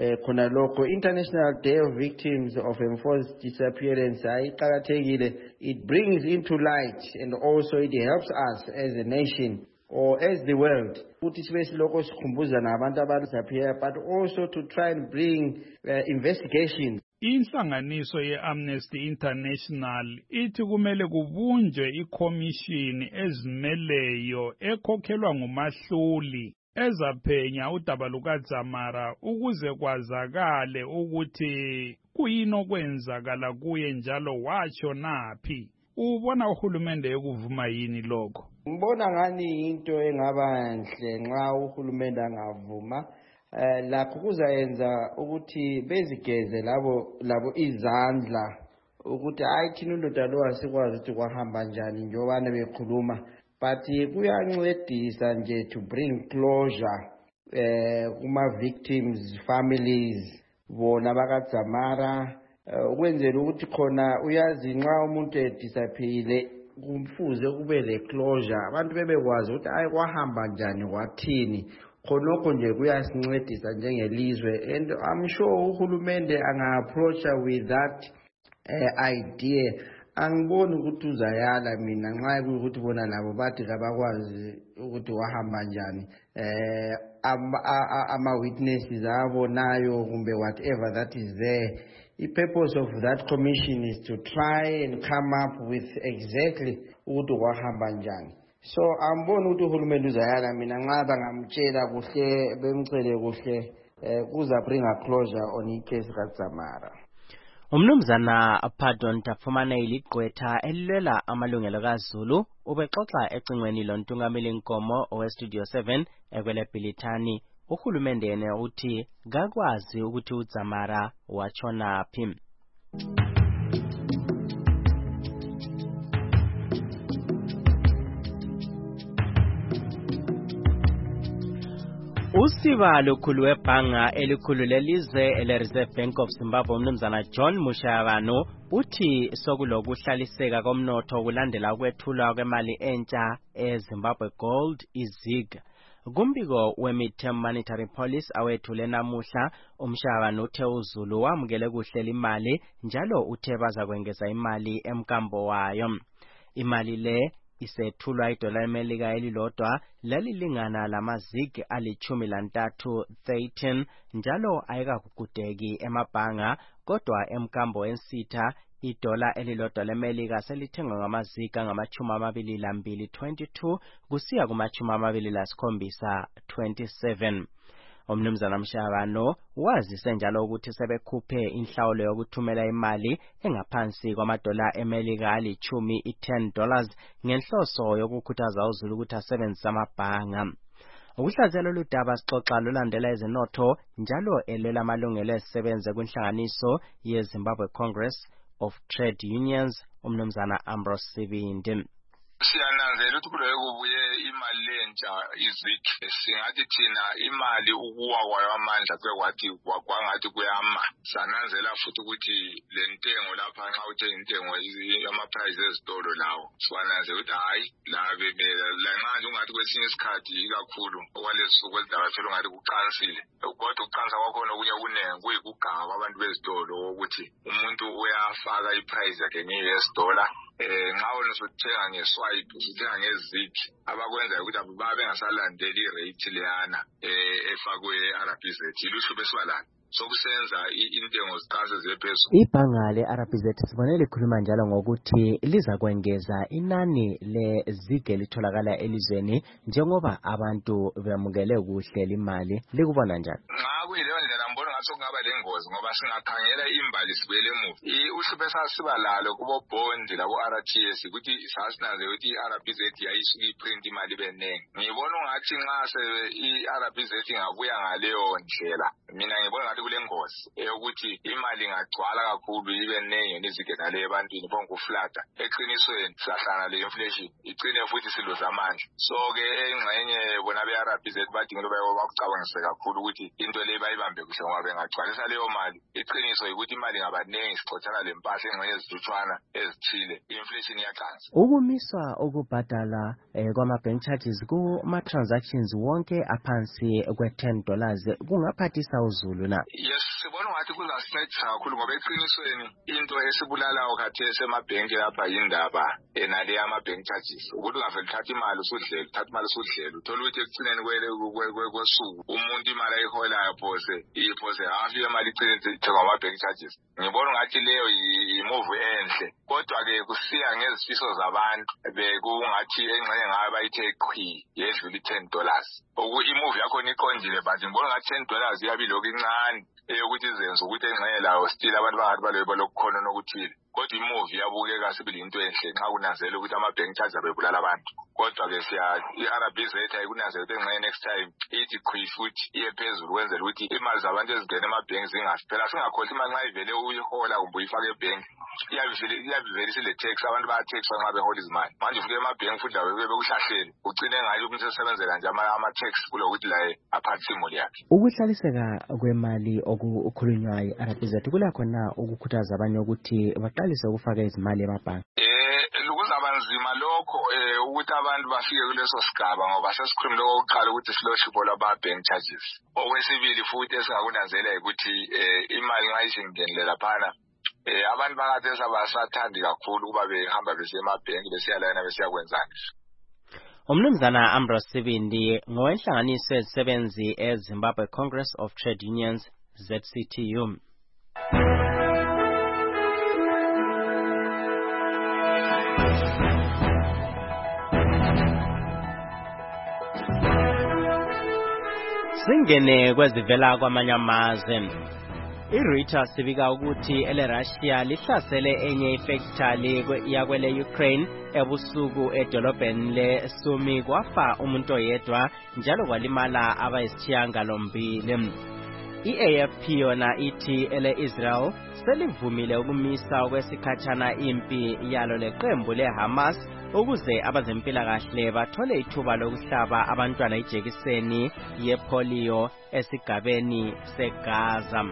eh khona lokho International Day of Victims of Enforced Disappearance ayiqhakathekile. It brings into light and also it helps us as a nation or as the world ukuthi sibe siloko sikhumbuza nabantu abadisappear, but also to try and bring uh, investigations. Inhlanganiso ye-Amnesty International ithi kumele kubunjwe ikhomishini ezimeleyo ekhokhelwa ngumahluli ezaphenya udaba lukaDzamara ukuze kwazakale ukuthi kuyini okwenzakala kuye njalo watsho naphi. Ubona uhulumende ekuvuma yini lokho? Ngibona ngani into engaba nhle nxa uhulumende angavuma. Uh, lakho kuzayenza ukuthi bezigeze labo labo izandla ukuthi ayithini indoda lo asikwazi ukuthi kwahamba njani njengoba bekhuluma, but kuyancedisa nje to bring closure eh uh, kuma victims families bona bakaDzamara, ukwenzela uh, ukuthi khona uyazi nxa umuntu edisappear kumfuze kube le closure, abantu bebekwazi ukuthi ayi kwahamba njani kwathini. Khonokho nje kuyasincedisa njengelizwe, and I'm sure uhulumende anga-approacha with that uh, idea. Angiboni ukuthi uzayala mina nxa kuyukuthi bona labo bathi kabakwazi ukuthi wahamba njani. Eh ama-witnesses abonayo kumbe whatever that is there. The purpose of that commission is to try and come up with exactly ukuthi wahamba njani. So ambona ukuthi uhulumende uzayala mina nxa bangamtshela kuhle bemcele kuhle kuza bring a closure on icase kaDzamara. Umnumzana Pardon Tafumane iligqwetha elilwela amalungelo kaZulu ubexoxa ecingweni lontungameli Nkomo owestudio seven ekwele Bhilithani. Uhulumende yena uthi kakwazi ukuthi uDzamara watshona phi. Usiba lokhulu webhanga elikhulu lelizwe ele-Reserve Bank of Zimbabwe umnumzana John Mushavano uthi sokulokuhlaliseka komnotho kulandela ukwethulwa kwemali entsha eZimbabwe Gold izig. Kumbiko we-Midterm Monetary Policy awethule namuhla, uMshavano uthe uZulu wamukele kuhle imali njalo uthe bazakwengeza imali emkambo wayo. Imali le isethulwa idola emelika elilodwa lalilingana lamazig alichumi lantathu thirteen njalo ayikakugudeki emabhanga, kodwa emkambo ensitha idola elilodwa lemelika selithengwa ngamazig angamachumi amabili lambili twenty-two kusiya kumachumi amabili lasikhombisa twenty-seven. Umnumzana Mshavano wazise njalo ukuthi sebekhuphe inhlawulo yokuthumela imali engaphansi kwamadola emelika alichumi i-ten dollars ngenhloso yokukhuthaza uZulu ukuthi asebenzise amabhanga. Ukuhlaziyela oludaba sixoxa lulandela ezinotho njalo elwela amalungelo esisebenze kwinhlanganiso yeZimbabwe Congress of Trade Unions umnumzana Ambrose Sibindi. Siyananzela ukuthi kuloyo kubuye imali lentsha izig, singathi thina imali ukuwa kwayo amandla kwekwathi kwangathi kuyama. Sananzela futhi ukuthi le ntengo lapha nxa uthenga intengo ama-price ezitolo lawo siwananzela ukuthi hayi la bebela la nxa nje ungathi kwesinye isikhathi ikakhulu okwalesuku elidaba phela ungathi kuqansile, kodwa ukuqansa kwakhona okunye kunengi kuyikuganga kwabantu bezitolo ukuthi umuntu uyafaka i-price yakhe nge-U S dollar eh nxa wena usuthenga ngeswipe usuthenga ngezig abakwenza ukuthi ababe bengasalandeli irate leyana eh efakwe R B Z ilusho besibalana sokusenza intengo ziqase zephezulu. Ibhanga le-R B Z sibone likhuluma njalo ngokuthi liza kwengeza inani lezig elitholakala elizweni njengoba abantu bemukele kuhle imali. Likubona njani? Nxa kuyileyo ndlela mbona ngathi kungaba lengozi ngoba singakhangela imbali sibele emuva. Uhluphe sasiba lalo kubo bond labo R T S ukuthi sasinanze ukuthi i-R B Z yayisuka iprint imali benengi. Ngibona ungathi nxa se i-R B Z ingabuya ngaleyo ndlela mina ngibona ngathi kulengozi eyokuthi imali ingagcwala kakhulu ibe nengi nizigena le ebantwini bonke uflata. Eqinisweni sahlana le inflation icine futhi siluza amandla. So ke engxenye bona be-R B Z badinga loba bakucabangise kakhulu ukuthi into le bayibambe kuhle ngoba bengagcwalisa leyo mali iqiniso ukuthi imali ngabaningi sixoxana lempahla engxenye ezidutshwana ezithile inflation iyaqansa. Ukumiswa okubhadala eh, kwama-bank charges kuma-transactions wonke aphansi kwe-ten dollars kungaphathisa uzulu na? Yes, sibona ngathi kuzasincedisa kakhulu ngoba eqinisweni into esibulalayo khathesi emabhenki lapha yindaba enale ama-bank charges ukuthi ungavele uthatha imali usudlela uthatha imali usudlela uthola ukuthi ekucineni kwesuku umuntu imali ayiholayo phose iphose afike imali icineni ngama-bank charges. Ngibona ngathi leyo yi-move enhle kodwa-ke kusiya ngezifiso zabantu bekungathi engxenye ngayo bayithe qhwi yedlula i-ten dollars imove yakhona iqondile but ngibona ngathi ten dollars iyabilokhu incane eyokuthi izenze ukuthi engxenye layo still abantu bangathi balobe lokukhona nokuthile kodwa imove iyabukeka sibili into enhle nxa kunanzela ukuthi ama-bank charges abebulala abantu kodwa-ke siya i-R B Z ayikunanzela ukuthi engxenye next time ithi qhwi futhi iye phezulu kwenzela ukuthi imali zabantu ezingena emabhenki zingafi phela singakhohlwa imali nxa ivele uyihola kumbe uyifake ebhenki iyabivele isile tax abantu baya-taxwa nxa behola izimali manje ufike emabhenki futhi lawe bekuhlahlele ugcine ngayo umuntu esebenzela nje ama-tax kulokuthi laye aphathise imali yakhe. Ukuhlaliseka kwemali okukhulunywayo i-R B Z kulakhona ukukhuthaza abanye ukuthi baqalise ukufaka izimali emabhanki. Eh kuzaba nzima lokho eh ukuthi abantu bafike kuleso sigaba ngoba sesikhulumile okokuqala ukuthi siloshipho lwaba-bank charges. Okwesibili futhi esingakunanzela ukuthi eh imali nxa isingenile laphana eh abantu bakathesa basathandi kakhulu ukuba behamba besiya emabhenki besiya layina besiya kwenzani. Umnumzana Ambrose Sibindi ngowenhlanganiso yezisebenzi eZimbabwe Congress of Trade Unions Z C T U. Singene kwezivela kwamanye amazwe. I-Reuters ibika ukuthi ele-Russia lihlasele enye ifactory yakwele Ukraine ebusuku edolobheni le-Sumy kwafa umuntu oyedwa njalo kwalimala abayisishiyagalombili. I-A F P yona ithi ele-Israel selivumile ukumisa okwesikhatshana impi yalo leqembu le-Hamas ukuze abazempilakahle bathole ithuba lokuhlaba abantwana ijekiseni yepolio esigabeni seGaza.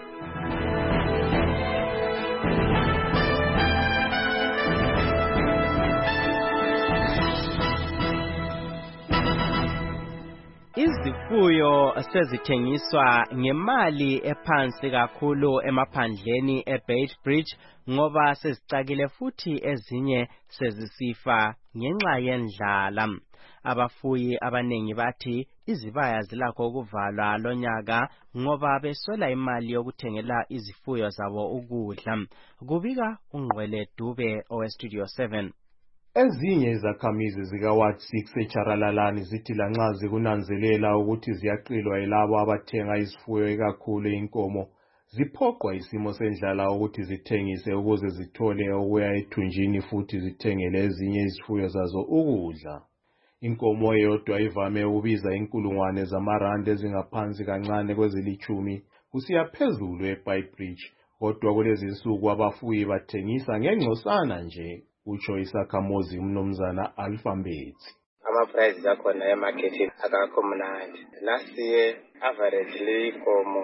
Izifuyo sezithengiswa ngemali ephansi kakhulu emaphandleni eBeitbridge ngoba sezicakile futhi ezinye sezisifa ngenxa yendlala. Abafuyi abanengi bathi izibaya zilakho ukuvalwa lonyaka ngoba beswela imali yokuthengela izifuyo zabo ukudla. Kubika uNgqwele Dube oweStudio seven. Ezinye izakhamizi zika-Ward six eCharalalani zithi lanxa zikunanzelela ukuthi ziyaqilwa yilabo abathenga izifuyo ikakhulu inkomo, ziphoqwa isimo sendlala ukuthi zithengise ukuze zithole okuya ethunjini futhi zithengele ezinye izifuyo zazo ukudla. Inkomo eyodwa ivame ukubiza inkulungwane zamarandi ezingaphansi kancane kwezilitshumi kusiya phezulu eBeitbridge, kodwa kulezi insuku abafuyi bathengisa ngengcosana nje. Utsho isakhamuzi umnumzana Alpha Mbetsi. Ama-prices akhona emarketini akakho mnandi. Last year average leyinkomo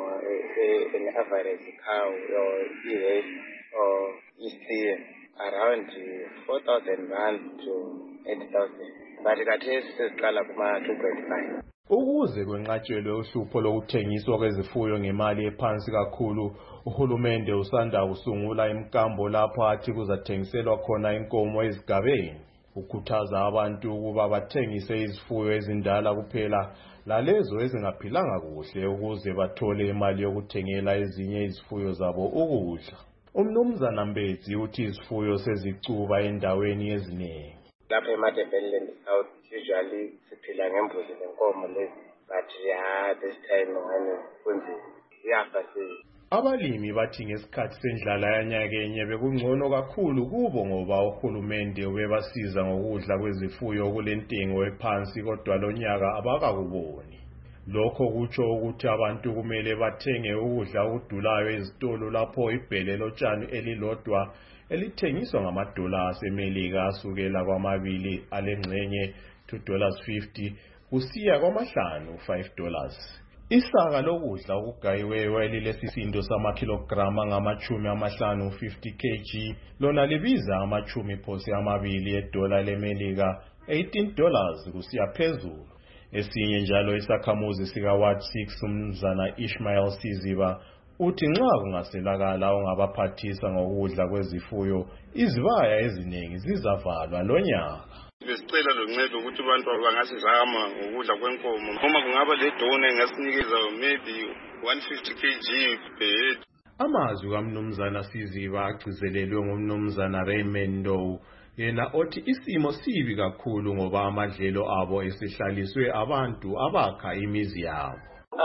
an-average cow or i-hay or i-steer around four thousand rand to eight thousand. But kathesi seziqala kuma-two point five. Ukuze kwenqatshelwe uhlupho lokuthengiswa kwezifuyo ngemali ephansi kakhulu, uhulumende usanda kusungula imkambo lapho athi kuzathengiselwa khona inkomo ezigabeni. Ukhuthaza abantu ukuba bathengise izifuyo ezindala kuphela lalezo ezingaphilanga kuhle ukuze bathole imali yokuthengela ezinye izifuyo zabo ukudla. Umnumzana Mbetsi uthi izifuyo sezicuba endaweni eziningi. Lapha eMatabeleland South usually siphila ngembuzi lenkomo lezi, but yeah this time ngani kunzima iyafa sezi. Abalimi bathi ngesikhathi sendlala yanyakenye bekungcono kakhulu kubo ngoba uhulumende ubebasiza ngokudla kwezifuyo kulentengo ephansi, kodwa lonyaka abakakuboni. Lokho kutsho ukuthi abantu kumele bathenge ukudla okudulayo ezitolo lapho ibhele lotshani elilodwa elithengiswa ngamadola asemelika asukela kwamabili alengxenye two dollars fifty kusiya kwamahlanu five dollars. Isaka lokudla okugayiweyo elilesisindo samakilograma angamachumi amahlanu fifty kilograms lona libiza amachumi phosi amabili edola lemelika eighteen dollars kusiya phezulu. Esinye njalo isakhamuzi sika Ward six umnumzana Ishmael Siziba uthi nxa kungaselakala ongabaphathisa ngokudla kwezifuyo izibaya eziningi zizavalwa lonyaka. Besicela loncedo ukuthi abantu bangasizama ngokudla kwenkomo. Uma kungaba le dona engasinikeza maybe one hundred fifty kilograms per head. Amazwi kaMnumzana Siziba agcizelelwe ngumnumzana Raymond Ndou yena othi isimo sibi kakhulu ngoba amadlelo abo esihlaliswe abantu abakha imizi yabo.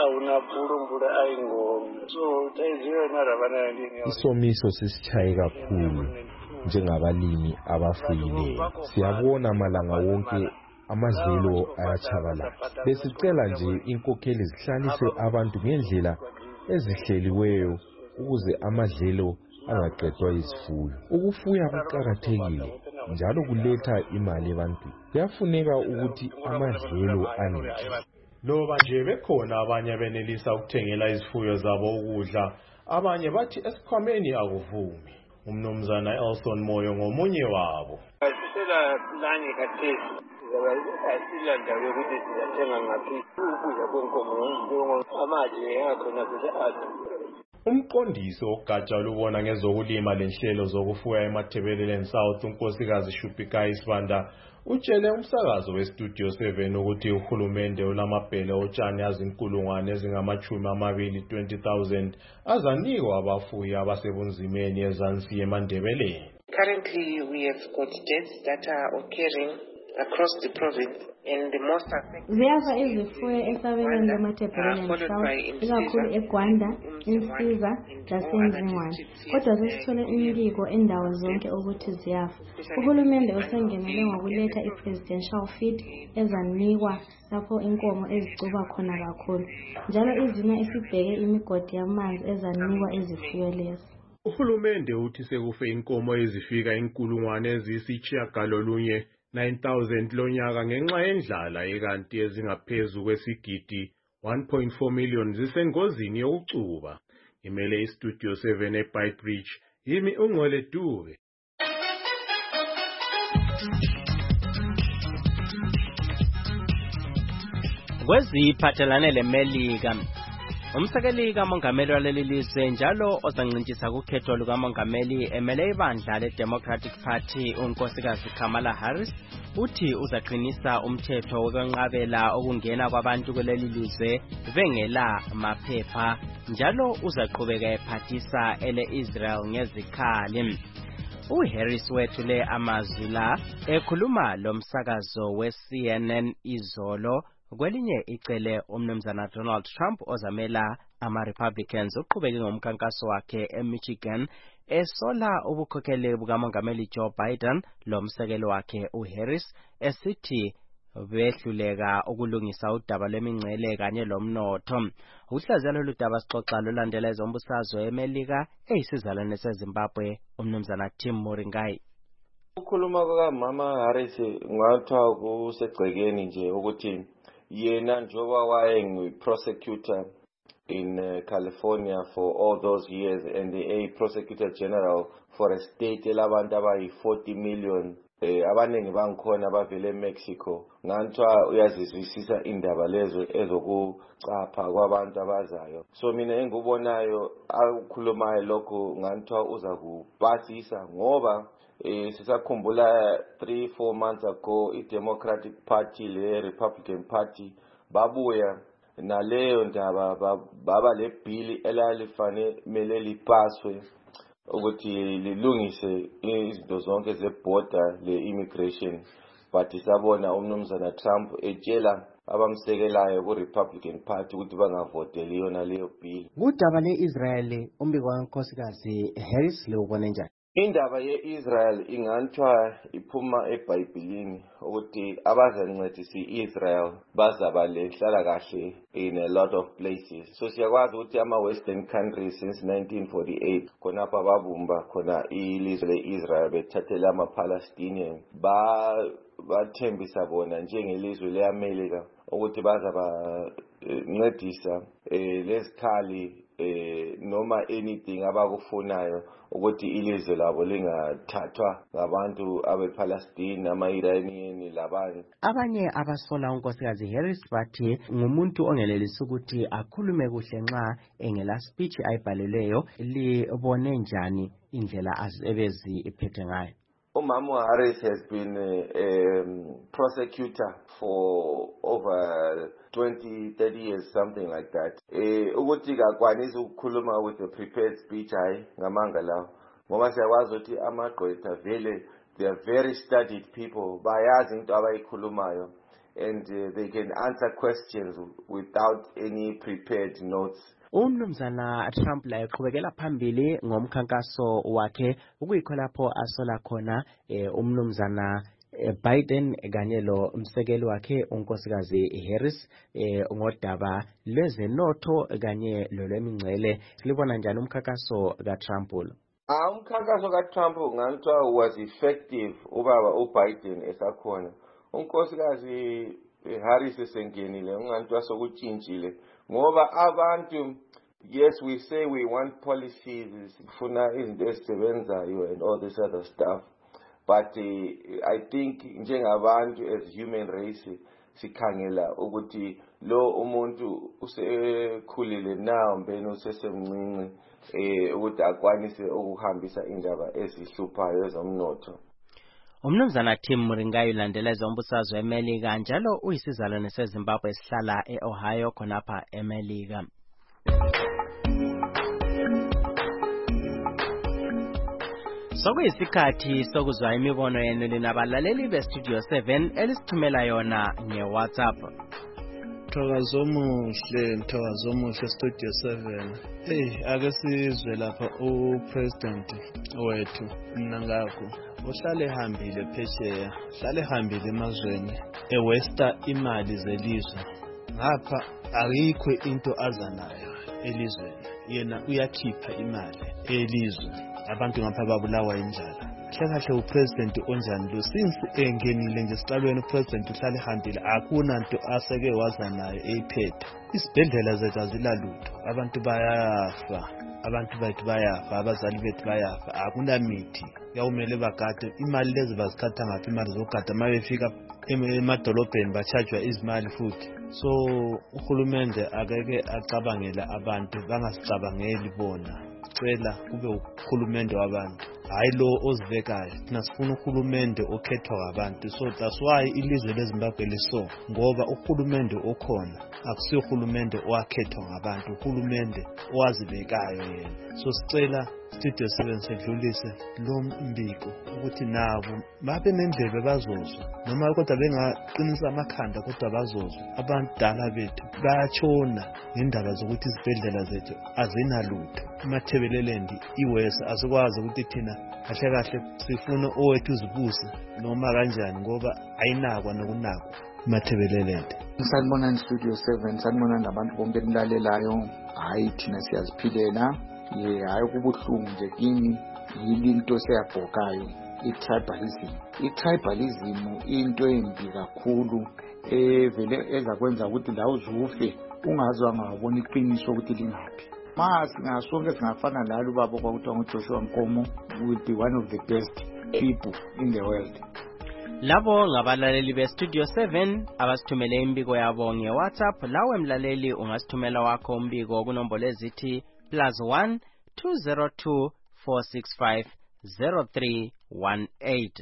Isomiso sisitshaye kakhulu njengabalimi abafuyileyo. Siyabona malanga wonke amadlelo ayachabalala. Besicela nje inkokheli zihlalise abantu ngendlela ezihleliweyo ukuze amadlelo angaqedwa izifuyo. Ukufuya kuqakathekile njalo kuletha imali ebantwini. Kuyafuneka ukuthi amadlelo ande. Loba nje bekhona abanye benelisa ukuthengela izifuyo zabo ukudla, abanye bathi esikhwameni akuvumi. Umnumzana Elson Moyo ngomunye wabo. Sisela plani kathesi. Asila ndawo yokuthi sizathenga ngaphi ukudla kwenkomo njengo amaje yakhona kuseAdu. Umqondisi ogatsha lubona ngezokulima lenhlelo zokufuya eMathebeleleni South unkosikazi Shupikai Sibanda utshele umsakazo weStudio seven ukuthi uhulumende ulamabhele otshani azinkulungwane ezingamachumi amabili twenty thousand azanikwa abafuyi abasebunzimeni ezansi eMandebeleni. Currently we have got deaths that are occurring across the province. Ziyaza izifuyo esabelweni leMathebeleleni South, ikakhulu eGwanda, eNsiza laseNzingwane. Kodwa sesithole imibiko endawo zonke ukuthi ziyafa. Uhulumende usengenele ngokuletha i-presidential feed ezanikwa lapho inkomo ezicuba khona kakhulu. Njalo izima isibheke imigodi yamanzi ezanikwa izifuyo lezi. Uhulumende uthi sekufe inkomo ezifika inkulungwane eziyisitshiyagalolunye nine thousand lonyaka ngenxa yendlala ekanti ezingaphezu kwesigidi one point four million zisengozini yokucuba. Imele iStudio seven eBaitbridge, yimi uNgcwele Dube. Kweziphathelane leMelika, umsekeli kamongameli waleli lizwe njalo ozancintisa kukhetho lukamongameli emele ibandla leDemocratic Party unkosikazi Kamala Harris uthi uzaqinisa umthetho wokwenqabela ukungena kwabantu kuleli lizwe bengela maphepha, njalo uzaqhubeka ephathisa ele-Israel ngezikhali. uHarris wethule amazwi la ekhuluma lomsakazo we-C N N izolo. Kwelinye icele umnumzana Donald Trump ozamela ama-Republicans uqhubeke ngomkhankaso wakhe eMichigan esola ubukhokheli bukamongameli Joe Biden lomsekeli wakhe uHarris esithi behluleka ukulungisa udaba lwemingcele kanye lomnotho. Uhlaziya lolu daba sixoxa lulandela ezombusazwe eMelika eyisizalwane seZimbabwe umnumzana Tim Moringai. Ukukhuluma kukaMama Harris ngathiwa kusegcekeni nje ukuthi yena njoba wayengu-prosecutor in uh, California for all those years and a prosecutor general for a state elabantu abayi forty million eh abaningi bangikhona bavele eMexico. Nganthiwa uyazizwisisa indaba lezo ezokucapha kwabantu abazayo. So mina engikubonayo akukhulumayo lokho nganthiwa uza kupasisa ngoba Eh, sisakhumbula three four months ago i-Democratic Party le-Republican Party babuya naleyo ndaba baba le bill elalifanele lipaswe ukuthi lilungise izinto zonke ze-border le-immigration, but sabona umnumzana Trump etshela abamsekelayo ku-Republican Party ukuthi bangavoteli yona leyo bill. Kudaba le-Israel umbiko wankosikazi Harris lewubone njani? Indaba ye-Israel inganthiwa iphuma eBhayibhelini ukuthi abazancedisa i-Israel bazaba lehlala kahle in a lot of places. So siyakwazi ukuthi ama-Western countries since nineteen forty-eight khonapha babumba khona ilizwe le-Israel bethathela ama-Palestinian ba bathembisa bona njengelizwe le-America ukuthi bazaba ncedisa eh lesikhali eh noma anything abakufunayo ukuthi ilizwe labo lingathathwa ngabantu abePalestine ama-Iranian labanye. Abanye abasola unkosikazi Harris bathi ngumuntu ongenelisi ukuthi akhulume kuhle nxa engela speech ayibhaleleyo. Libone njani indlela azebezi iphethe ngayo? Umama Harris has been a, a prosecutor for over twenty, thirty years, something like that. Eh ukuthi kakwanisi ukukhuluma with a prepared speech hayi ngamanga lawo. Ngoba siyakwazi ukuthi amagqwetha vele they are very studied people, bayazi into abayikhulumayo, and uh, they can answer questions without any prepared notes. Umnumzana Trump la eqhubekela phambili ngomkhankaso wakhe ukuyikho lapho asola khona eh, umnumzana eh, Biden kanye lo umsekeli wakhe unkosikazi Harris eh, ngodaba lwezenotho kanye lolwemingcele. Libona njani umkhankaso kaTrump lo? Ah umkhankaso kaTrump ngantwa was effective ubaba uBiden esakhona. Unkosikazi Harris esengenile ngantwa sokutshintshile ngoba abantu, yes, we say we want policies sifuna izinto ezisebenzayo and all this other stuff, but uh, I think njengabantu as human race sikhangela ukuthi lo umuntu usekhulile now mbeni usesemncinci eh ukuthi akwanise ukuhambisa indaba ezihluphayo ezomnotho. Umnumzana Tim Muringayo ulandela ezombusazwe eMelika njalo uyisizalwane seZimbabwe esihlala eOhio khonapha eMelika. Sokuyisikhathi sokuzwa imibono yenu linabalaleli beStudio seven elisithumela yona ngeWhatsApp. Thokozomuhle, Thokozomuhle Studio seven. Hey, ake sizwe lapha uPresident wethu Mnangagwa. Uhlale hambile phesheya, uhlale hambile emazweni ewesta imali zelizwe. Ngapha ayikho into azanayo elizweni. Yena uyakhipha imali elizwe. Abantu ngapha babulawa indlala. Kahle uPresident onjani lo since engenile nje siqalweni uPresident uhlale hambile akuna into aseke wazanayo eyiphethe. Isibhedlela zethu azilalutho. Abantu bayafa. Abantu bethu bayafa, abazali bethu bayafa, akuna mithi. Kuyawumele bagade imali lezi bazikhatha ngaphi imali zogada mabefika emadolobheni bachajwa izimali futhi. So uhulumende akeke acabangela abantu bangasicabangeli bona. Cela kube uhulumende wabantu, hayi lo ozivekayo. Thina sifuna uhulumende okhethwa ngabantu. So that's why ilizwe leZimbabwe liso, ngoba uhulumende okhona akusiyo uhulumende owakhethwa ngabantu, uhulumende owazivekayo yena. So sicela Studio seven sedlulise lo mbiko ukuthi nabo babe nendlebe bazozwa, noma kodwa bengaqinisa amakhanda kodwa bazozwa. Abantu dala bethu bayatshona ngendaba zokuthi izibhedlela zethu azinalutho. Mathebelelendi iwese asikwazi ukuthi thina kahle kahle sifuna owethu uzibuse noma kanjani ngoba ayinakwa nokunakwa. Mathebelelendi sanibona Studio seven, sanibona nabantu bonke nilalelayo. Hayi thina siyaziphilela. Ye hayi kubuhlungu nje kini yilinto seyabhokayo itribalism. Itribalism into embi kakhulu evele ezakwenza ukuthi la uzufe ungazwa ngabona iqiniso ukuthi lingaphi. Masi ngasonke singafana lalo baba kwakuthiwa nguJoshua Nkomo will be one of the best people in the world. Labo ngabalaleli beStudio seven abasithumele imbiko yabo ngeWhatsApp. Lawe mlaleli ungasithumela wakho umbiko kunombolo ezithi plus one two zero two four six five zero three one eight.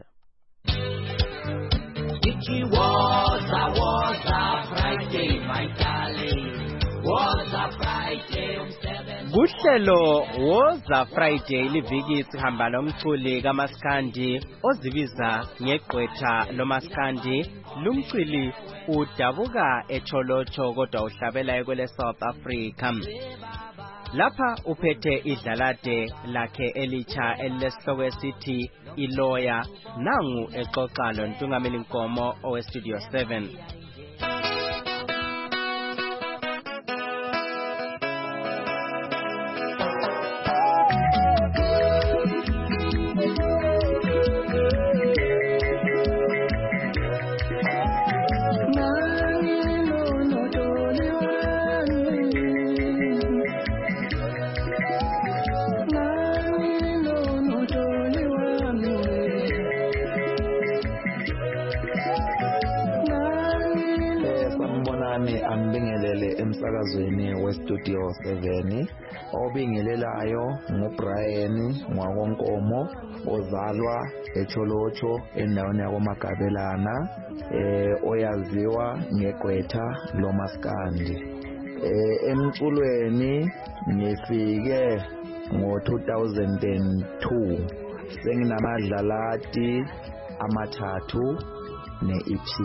It was a was a Friday, my darling. Was a Friday on seven. Kuhlelo woza Friday liviki sihamba lomculi kaMaskandi ozibiza ngegqwetha loMaskandi. Lumculi udabuka eCholocho kodwa uhlabela ekwele South Africa. Lapha uphethe idlalade lakhe elicha elesihloko esithi iloya. Nangu exoxa lo Ntungameli Nkomo oweStudio seven. Nani lo no doliwa emsakazweni westudio seven. Obingelelayo nguBrian Ngwakonkomo ozalwa eCholocho endaweni yakoMagabelana, eh oyaziwa ngegqwetha lomaskandi. Eh emculweni ngifike ngo two thousand two. Senginamadlalati amathathu ne-E P.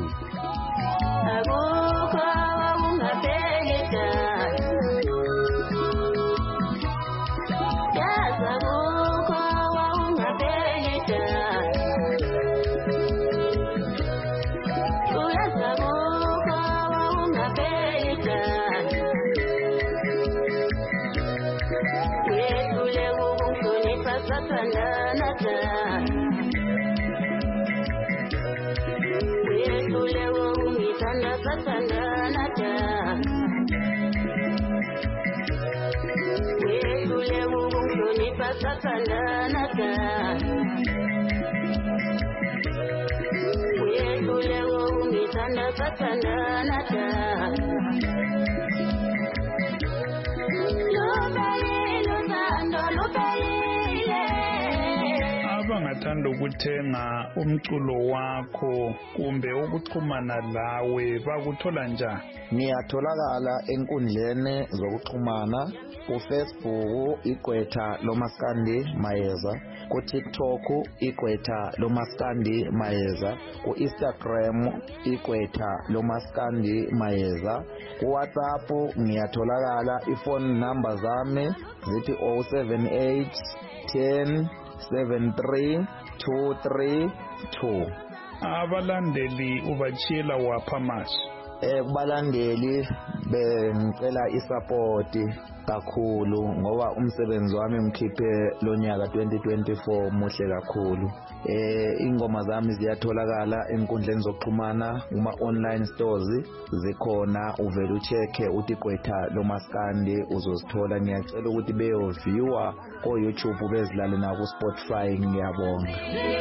Abangathanda ukuthenga umculo wakho kumbe ukuxhumana lawe bakuthola njani? Ngiyatholakala enkundleni zokuxhumana kuFacebook igqwetha lomaskandi Mayeza, kuTikTok igqwetha lomaskandi Mayeza, kuInstagram igqwetha lomaskandi Mayeza, kuWhatsApp ngiyatholakala. Iphone number zami zithi oh seven eight ten seven three two three two. Abalandeli ubachila wapha masu? Eh kubalandeli bengicela isupport kakhulu ngoba umsebenzi wami ngikhiphe lonyaka twenty twenty-four muhle kakhulu. Eh ingoma zami ziyatholakala enkundleni zokuxhumana uma online stores zikhona, uvela uchecke uthi gqwetha lomaskandi uzozithola. Ngiyacela ukuthi beyo viewer ko YouTube bezilale na ku Spotify. Ngiyabonga.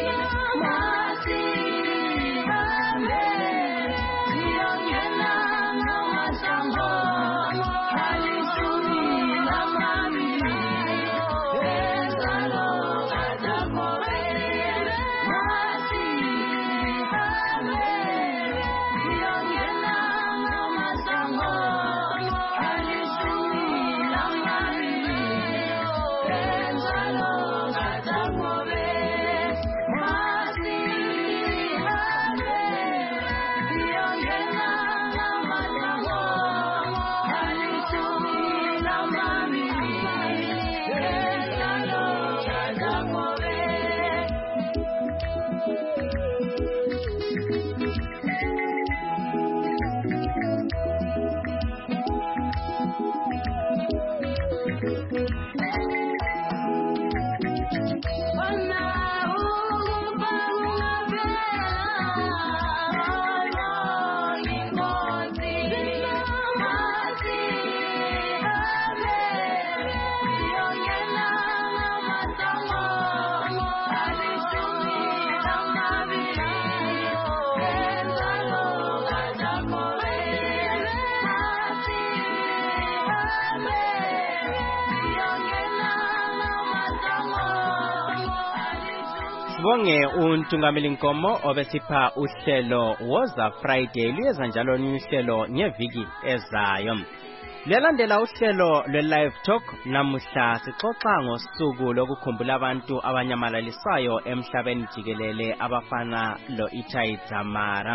Sibonge uNtungameli Nkomo obesipha uhlelo Woza Friday luyeza njalo uhlelo ngeviki ezayo. Lelandela uhlelo lwe-Live Talk namuhla sixoxa ngosuku lokukhumbula abantu abanyamalalisayo emhlabeni jikelele abafana lo-Itai Dzamara.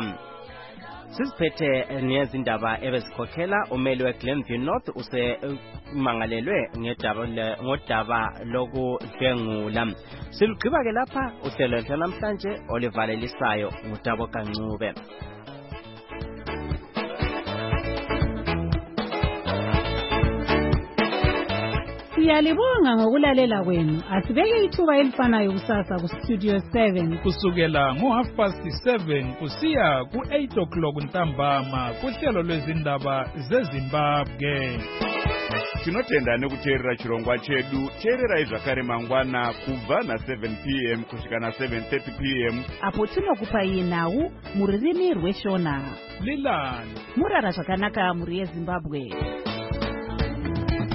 Sisiphethe nezindaba ebezikhokhela umeli weGlenview North usemangalelwe ngedaba ngodaba lokudlwengula. Silugqiba ke lapha uhlelo lwanamhlanje olivalelisayo nguTabo Kancube. Siyalibonga ngokulalela kwenu. Asibeke ithuba elifanayo kusasa ku Studio seven kusukela ngo half past seven kusiya ku eight o'clock ntambama kuhlelo lwezindaba zeZimbabwe. Tinotenda nekuteerera chirongwa chedu. Teerera zvakare mangwana kubva na seven p m kusvika na seven thirty p m apo tinokupai nhau mururimi rweShona. Lilani murara zvakanaka muri yeZimbabwe.